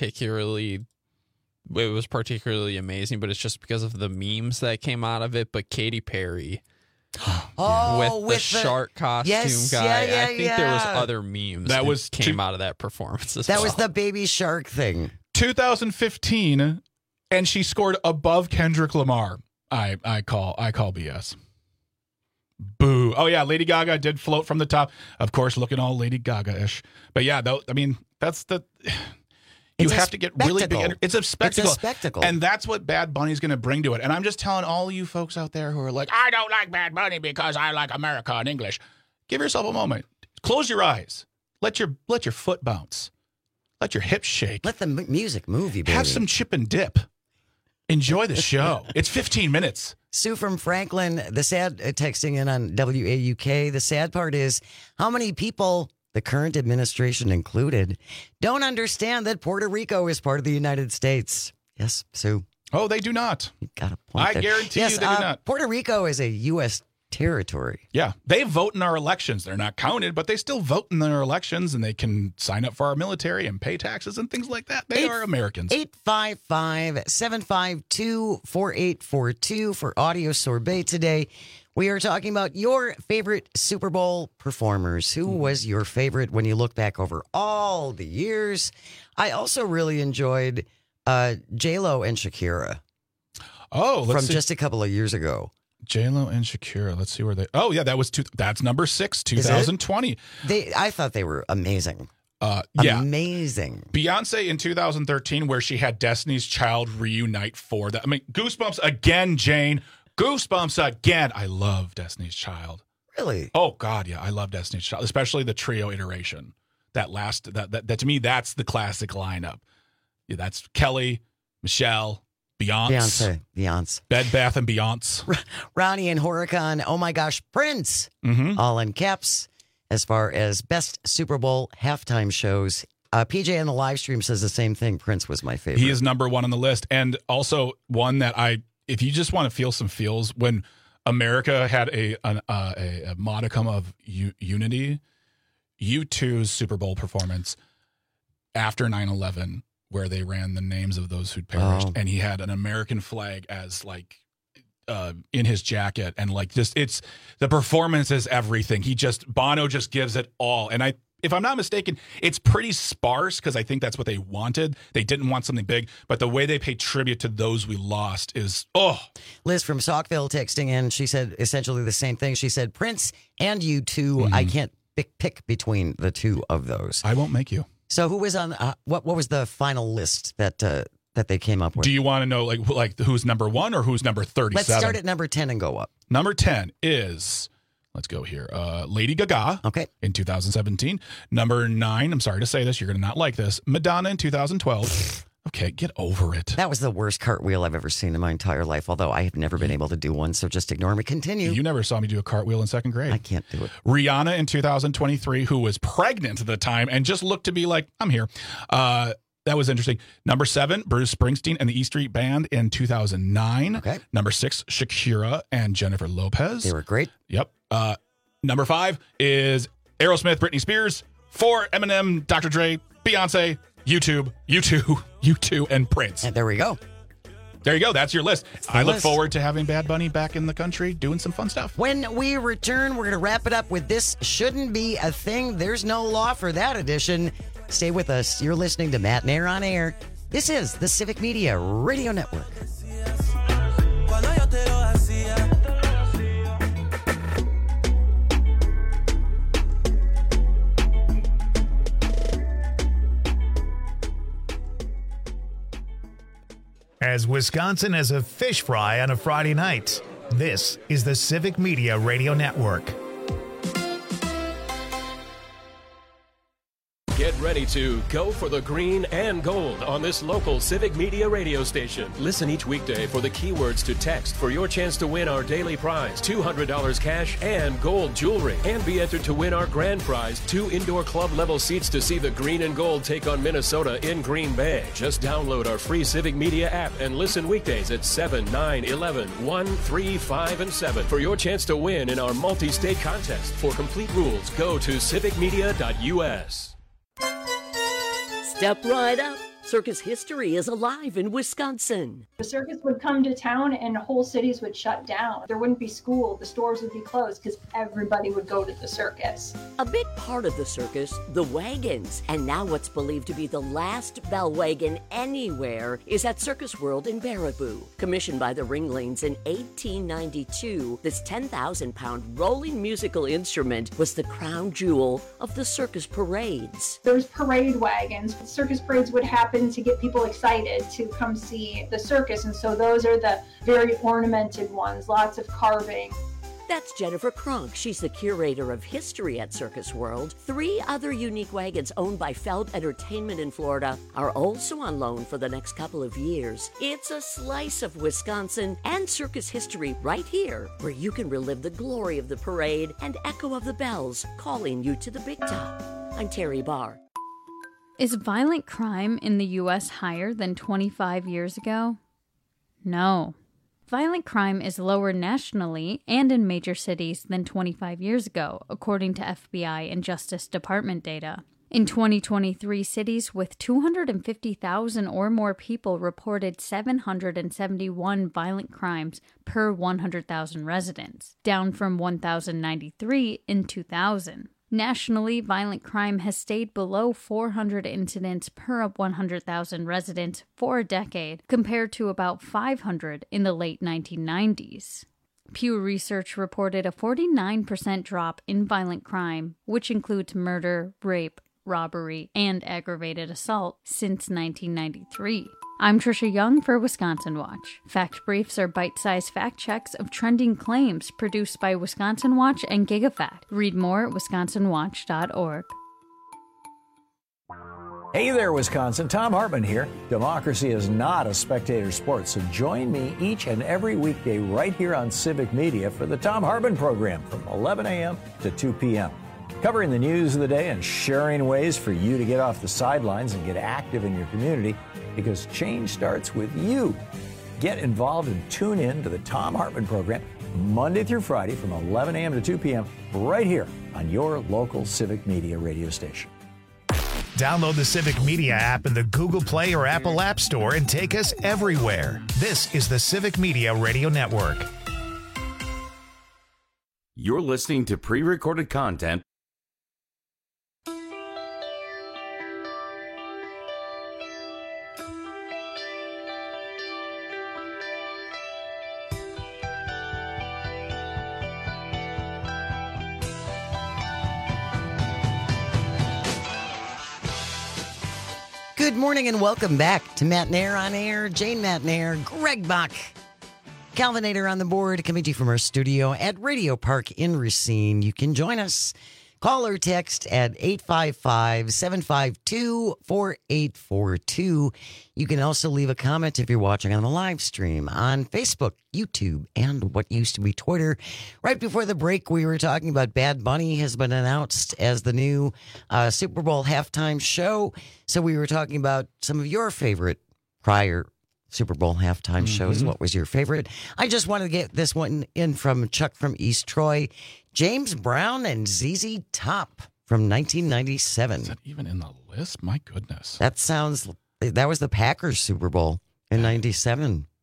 [SPEAKER 4] was particularly amazing, but it's just because of the memes that came out of it. But Katy Perry. With the shark costume guy. I think there was other memes that came out of that performance as well.
[SPEAKER 23] That was the baby shark thing.
[SPEAKER 24] 2015, and she scored above Kendrick Lamar. I call BS. Boo. Oh yeah, Lady Gaga did float from the top. Of course, looking all Lady Gaga-ish. But yeah, that's the... You have to get really big. It's a spectacle.
[SPEAKER 23] It's a spectacle.
[SPEAKER 24] And that's what Bad Bunny's going to bring to it. And I'm just telling all you folks out there who are like, I don't like Bad Bunny because I like America and English. Give yourself a moment. Close your eyes. Let your foot bounce. Let your hips shake.
[SPEAKER 23] Let the music move you, baby.
[SPEAKER 24] Have some chip and dip. Enjoy the show. It's 15 minutes.
[SPEAKER 23] Sue from Franklin, the sad texting in on WAUK. The sad part is how many people, the current administration included, don't understand that Puerto Rico is part of the United States. Yes, Sue.
[SPEAKER 24] Oh, they do not.
[SPEAKER 23] You got a point.
[SPEAKER 24] I guarantee you they do not.
[SPEAKER 23] Puerto Rico is a U.S. territory.
[SPEAKER 24] Yeah, they vote in our elections. They're not counted, but they still vote in their elections, and they can sign up for our military and pay taxes and things like that. They are Americans.
[SPEAKER 23] 855-752-4842 for Audio Sorbet today. We are talking about your favorite Super Bowl performers. Who was your favorite when you look back over all the years? I also really enjoyed J-Lo and Shakira.
[SPEAKER 24] Oh,
[SPEAKER 23] from just a couple of years ago.
[SPEAKER 24] J-Lo and Shakira. Let's see where they... Oh, yeah, that's number 6, 2020.
[SPEAKER 23] I thought they were amazing.
[SPEAKER 24] Yeah.
[SPEAKER 23] Amazing.
[SPEAKER 24] Beyonce in 2013, where she had Destiny's Child reunite for that. I mean, Goosebumps again, Jane. Goosebumps again. I love Destiny's Child.
[SPEAKER 23] Really?
[SPEAKER 24] Oh, God, yeah. I love Destiny's Child, especially the trio iteration. That to me, that's the classic lineup. Yeah, that's Kelly, Michelle, Beyonce. Bed Bath and Beyonce.
[SPEAKER 23] Ronnie and Horicon. Oh my gosh, Prince.
[SPEAKER 24] Mm-hmm.
[SPEAKER 23] All in caps. As far as best Super Bowl halftime shows, PJ on the live stream says the same thing. Prince was my favorite.
[SPEAKER 24] He is number 1 on the list. And also one that if you just want to feel some feels, when America had a modicum of unity, U2's Super Bowl performance after 9/11, where they ran the names of those who'd perished, and he had an American flag as in his jacket, and it's the performance is everything. Bono just gives it all, and if I'm not mistaken, it's pretty sparse because I think that's what they wanted. They didn't want something big, but the way they pay tribute to those we lost is
[SPEAKER 23] Liz from Saukville texting in. She said essentially the same thing. She said Prince and U2. Mm-hmm. I can't pick between the two of those.
[SPEAKER 24] I won't make you.
[SPEAKER 23] So who was on? What was the final list that they came up with?
[SPEAKER 24] Do you want to know like who's number 1 or who's number 37?
[SPEAKER 23] Let's start at number 10 and go up.
[SPEAKER 24] Number 10 is, let's go here, Lady Gaga.
[SPEAKER 23] Okay.
[SPEAKER 24] In 2017. Number 9. I'm sorry to say this, you're going to not like this. Madonna in 2012. Okay, get over it.
[SPEAKER 23] That was the worst cartwheel I've ever seen in my entire life, although I have never been able to do one, so just ignore me. Continue.
[SPEAKER 24] You never saw me do a cartwheel in 2nd grade.
[SPEAKER 23] I can't do it.
[SPEAKER 24] Rihanna in 2023, who was pregnant at the time and just looked to be like, I'm here. That was interesting. Number 7, Bruce Springsteen and the E Street Band in 2009.
[SPEAKER 23] Okay.
[SPEAKER 24] Number 6, Shakira and Jennifer Lopez.
[SPEAKER 23] They were great.
[SPEAKER 24] Yep. Number 5 is Aerosmith, Britney Spears. 4, Eminem, Dr. Dre, Beyonce, U2, and Prince.
[SPEAKER 23] And there we go.
[SPEAKER 24] There you go. That's your list. I look forward to having Bad Bunny back in the country doing some fun stuff.
[SPEAKER 23] When we return, we're going to wrap it up with This Shouldn't Be a Thing. There's no law for that edition. Stay with us. You're listening to Matt Nair on Air. This is the Civic Media Radio Network.
[SPEAKER 5] As Wisconsin as a fish fry on a Friday night, this is the Civic Media Radio Network.
[SPEAKER 1] Get ready to go for the green and gold on this local Civic Media radio station. Listen each weekday for the keywords to text for your chance to win our daily prize, $200 cash and gold jewelry. And be entered to win our grand prize, 2 indoor club level seats to see the green and gold take on Minnesota in Green Bay. Just download our free Civic Media app and listen weekdays at 7, 9, 11, 1, 3, 5, and 7 for your chance to win in our multi-state contest. For complete rules, go to civicmedia.us.
[SPEAKER 6] Step right up. Circus history is alive in Wisconsin.
[SPEAKER 7] The circus would come to town and whole cities would shut down. There wouldn't be school, the stores would be closed because everybody would go to the circus.
[SPEAKER 6] A big part of the circus, the wagons. And now what's believed to be the last bell wagon anywhere is at Circus World in Baraboo. Commissioned by the Ringlings in 1892, this 10,000-pound rolling musical instrument was the crown jewel of the circus parades.
[SPEAKER 7] There's parade wagons. Circus parades would happen to get people excited to come see the circus, and so those are the very ornamented ones, lots of carving.
[SPEAKER 6] That's Jennifer Kronk. She's the curator of history at Circus World. 3 other unique wagons owned by Feld Entertainment in Florida are also on loan for the next couple of years. It's a slice of Wisconsin and circus history right here, where you can relive the glory of the parade and echo of the bells calling you to the big top. I'm Terry Barr.
[SPEAKER 19] Is violent crime in the U.S. higher than 25 years ago? No. Violent crime is lower nationally and in major cities than 25 years ago, according to FBI and Justice Department data. In 2023, cities with 250,000 or more people reported 771 violent crimes per 100,000 residents, down from 1,093 in 2000. Nationally, violent crime has stayed below 400 incidents per 100,000 residents for a decade, compared to about 500 in the late 1990s. Pew Research reported a 49% drop in violent crime, which includes murder, rape, robbery, and aggravated assault, since 1993. I'm Trisha Young for Wisconsin Watch. Fact Briefs are bite-sized fact checks of trending claims produced by Wisconsin Watch and GigaFact. Read more at wisconsinwatch.org.
[SPEAKER 20] Hey there, Wisconsin. Tom Hartman here. Democracy is not a spectator sport, so join me each and every weekday right here on Civic Media for the Tom Hartman program from 11 a.m. to 2 p.m. Covering the news of the day and sharing ways for you to get off the sidelines and get active in your community, because change starts with you. Get involved and tune in to the Tom Hartman program Monday through Friday from 11 a.m. to 2 p.m. right here on your local Civic Media radio station.
[SPEAKER 5] Download the Civic Media app in the Google Play or Apple App Store and take us everywhere. This is the Civic Media Radio Network.
[SPEAKER 22] You're listening to pre-recorded content.
[SPEAKER 23] Good morning and welcome back to Matt Nair on Air. Jane Matt Nair, Greg Bach, Calvinator on the board, coming to you from our studio at Radio Park in Racine. You can join us. Call or text at 855-752-4842. You can also leave a comment if you're watching on the live stream on Facebook, YouTube, and what used to be Twitter. Right before the break, we were talking about Bad Bunny has been announced as the new Super Bowl halftime show. So we were talking about some of your favorite prior Super Bowl halftime shows. What was your favorite? I just wanted to get this one in from Chuck from East Troy. James Brown and ZZ Top from 1997.
[SPEAKER 24] Is that even in the list? My goodness.
[SPEAKER 23] That was the Packers Super Bowl in 97.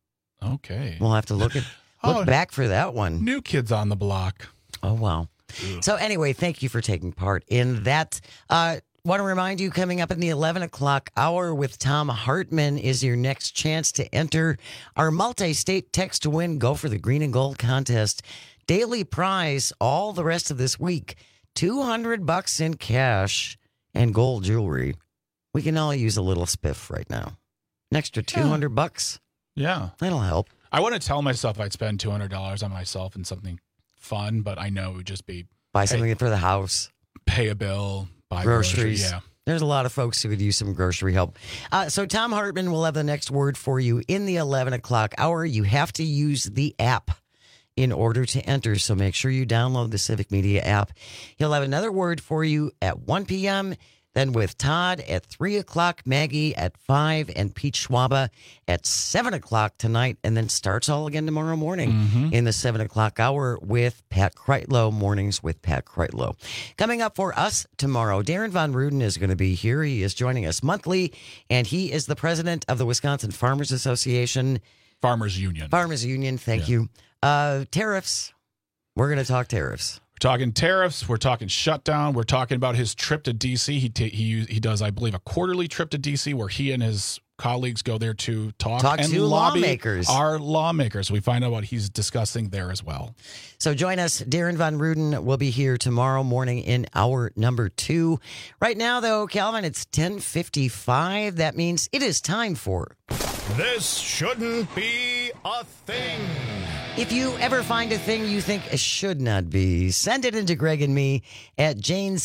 [SPEAKER 24] Okay. We'll
[SPEAKER 23] have to look back for that one.
[SPEAKER 24] New Kids on the Block.
[SPEAKER 23] Oh, wow. So anyway, thank you for taking part in that. Want to remind you, coming up in the 11 o'clock hour with Tom Hartman is your next chance to enter our multi-state text to win Go for the Green and Gold contest. Daily prize all the rest of this week, $200 in cash and gold jewelry. We can all use a little spiff right now. An extra $200.
[SPEAKER 24] Yeah.
[SPEAKER 23] That'll help.
[SPEAKER 24] I want to tell myself I'd spend $200 on myself and something fun, but I know it would just be...
[SPEAKER 23] Buy something for the house.
[SPEAKER 24] Pay a bill. Buy
[SPEAKER 23] groceries.
[SPEAKER 24] Yeah.
[SPEAKER 23] There's a lot of folks who could use some grocery help. So Tom Hartman will have the next word for you in the 11 o'clock hour. You have to use the app in order to enter, so make sure you download the Civic Media app. He'll have another word for you at 1 p.m., then with Todd at 3 o'clock, Maggie at 5, and Pete Schwaba at 7 o'clock tonight, and then starts all again tomorrow morning in the 7 o'clock hour with Pat Kreitlow, Mornings with Pat Kreitlow. Coming up for us tomorrow, Darren Von Ruden is going to be here. He is joining us monthly, and he is the president of the Wisconsin Farmers Association.
[SPEAKER 24] Farmers Union.
[SPEAKER 23] Farmers Union, thank you. Tariffs. We're going to talk tariffs.
[SPEAKER 24] We're talking tariffs. We're talking shutdown. We're talking about his trip to D.C. He does, I believe, a quarterly trip to D.C. where he and his colleagues go there to talk and
[SPEAKER 23] to
[SPEAKER 24] lobby
[SPEAKER 23] lawmakers.
[SPEAKER 24] Our lawmakers. We find out what he's discussing there as well.
[SPEAKER 23] So join us. Darren Von Ruden will be here tomorrow morning in hour number 2. Right now, though, Calvin, it's 10:55. That means it is time for...
[SPEAKER 5] This shouldn't be a thing.
[SPEAKER 23] If you ever find a thing you think should not be, send it into Greg and me at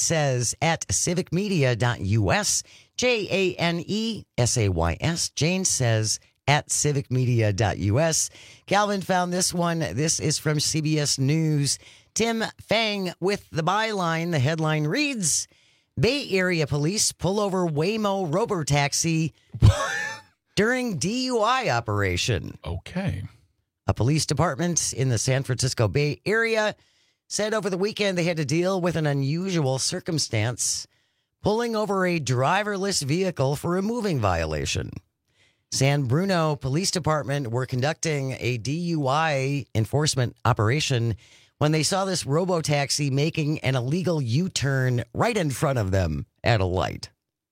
[SPEAKER 23] janesays@civicmedia.us. JANESAYS. Jane says at civicmedia.us. Calvin found this one. This is from CBS News. Tim Fang with the byline. The headline reads, Bay Area police pull over Waymo robotaxi during DUI operation.
[SPEAKER 24] Okay.
[SPEAKER 23] A police department in the San Francisco Bay Area said over the weekend they had to deal with an unusual circumstance, pulling over a driverless vehicle for a moving violation. San Bruno Police Department were conducting a DUI enforcement operation when they saw this robotaxi making an illegal U-turn right in front of them at a light.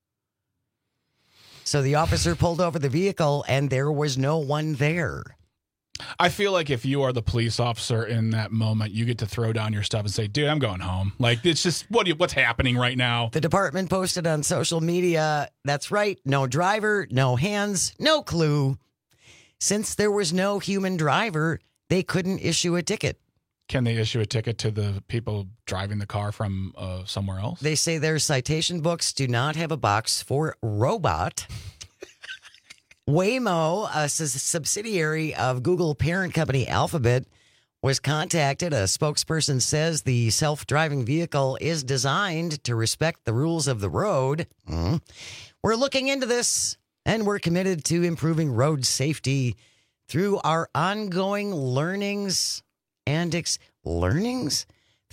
[SPEAKER 23] So the officer pulled over the vehicle and there was no one there.
[SPEAKER 24] I feel like if you are the police officer in that moment, you get to throw down your stuff and say, dude, I'm going home. Like, it's just, what's happening right now?
[SPEAKER 23] The department posted on social media, that's right, no driver, no hands, no clue. Since there was no human driver, they couldn't issue a ticket.
[SPEAKER 24] Can they issue a ticket to the people driving the car from somewhere else?
[SPEAKER 23] They say their citation books do not have a box for robot. Waymo, a subsidiary of Google parent company Alphabet, was contacted. A spokesperson says the self-driving vehicle is designed to respect the rules of the road. We're looking into this, and we're committed to improving road safety through our ongoing learnings and experience.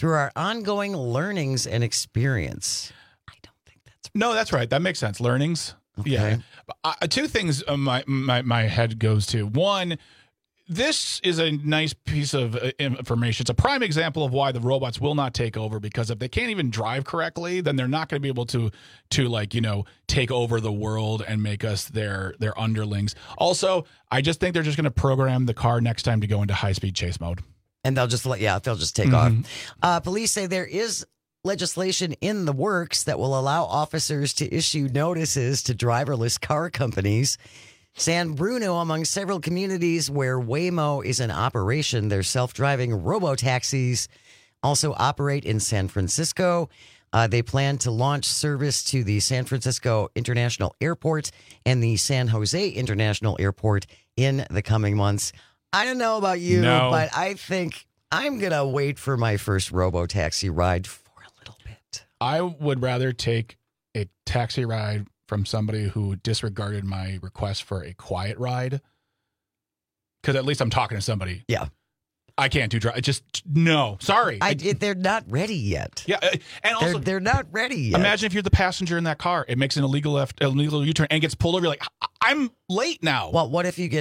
[SPEAKER 24] No, that's right. That makes sense. Learnings.
[SPEAKER 23] Okay.
[SPEAKER 24] Yeah. Two things my head goes to. One, this is a nice piece of information. It's a prime example of why the robots will not take over, because if they can't even drive correctly, then they're not going to be able to take over the world and make us their underlings. Also, I just think they're just going to program the car next time to go into high-speed chase mode.
[SPEAKER 23] And they'll just take off. Police say there is legislation in the works that will allow officers to issue notices to driverless car companies. San Bruno, among several communities where Waymo is in operation, their self-driving robotaxis also operate in San Francisco. They plan to launch service to the San Francisco International Airport and the San Jose International Airport in the coming months. I don't know about you, but I think I'm going to wait for my first robotaxi ride for a little bit.
[SPEAKER 24] I would rather take a taxi ride from somebody who disregarded my request for a quiet ride, because at least I'm talking to somebody.
[SPEAKER 23] Yeah.
[SPEAKER 24] I can't do drive. No, sorry.
[SPEAKER 23] They're not ready yet.
[SPEAKER 24] Yeah, and also
[SPEAKER 23] they're not ready yet.
[SPEAKER 24] Imagine if you're the passenger in that car. It makes an illegal U-turn and gets pulled over. You're like, I'm late now.
[SPEAKER 23] Well, what if you get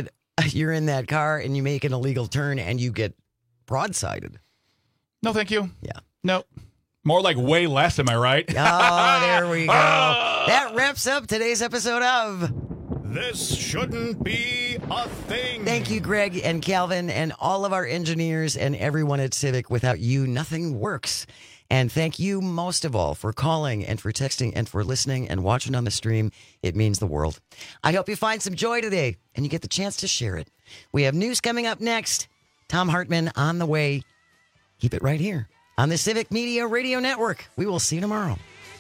[SPEAKER 23] you're in that car and you make an illegal turn and you get broadsided.
[SPEAKER 24] No, thank you.
[SPEAKER 23] Yeah.
[SPEAKER 24] No. More like way less, am I right?
[SPEAKER 23] Oh, there we go. That wraps up today's episode of
[SPEAKER 5] This Shouldn't Be a Thing.
[SPEAKER 23] Thank you, Greg and Calvin, and all of our engineers and everyone at Civic. Without you, nothing works. And thank you most of all for calling and for texting and for listening and watching on the stream. It means the world. I hope you find some joy today and you get the chance to share it. We have news coming up next. Thom Hartmann on the way. Keep it right here on the Civic Media Radio Network. We will see you tomorrow.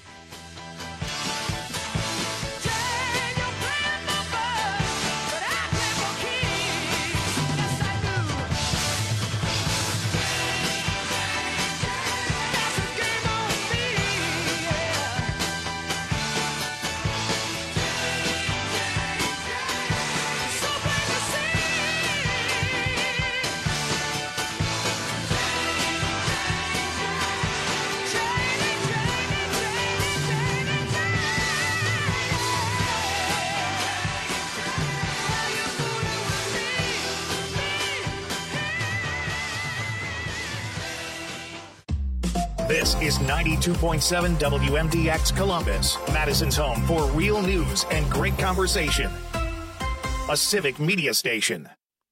[SPEAKER 5] This is 92.7 WMDX Columbus, Madison's home for real news and great conversation. A Civic Media station.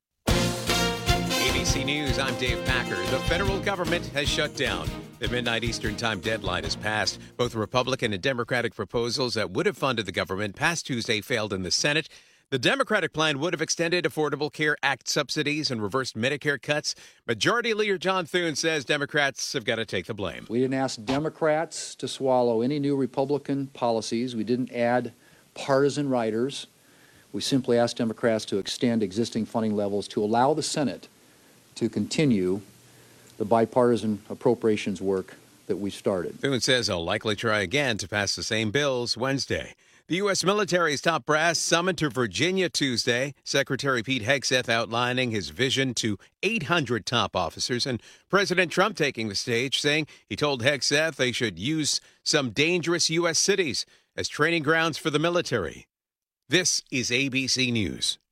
[SPEAKER 8] ABC News, I'm Dave Packer. The federal government has shut down. The midnight Eastern Time deadline has passed. Both Republican and Democratic proposals that would have funded the government past Tuesday failed in the Senate. The Democratic plan would have extended Affordable Care Act subsidies and reversed Medicare cuts. Majority Leader John Thune says Democrats have got to take the blame.
[SPEAKER 9] We didn't ask Democrats to swallow any new Republican policies. We didn't add partisan riders. We simply asked Democrats to extend existing funding levels to allow the Senate to continue the bipartisan appropriations work that we started.
[SPEAKER 8] Thune says he'll likely try again to pass the same bills Wednesday. The U.S. military's top brass summoned to Virginia Tuesday. Secretary Pete Hegseth outlining his vision to 800 top officers, and President Trump taking the stage, saying he told Hegseth they should use some dangerous U.S. cities as training grounds for the military. This is ABC News.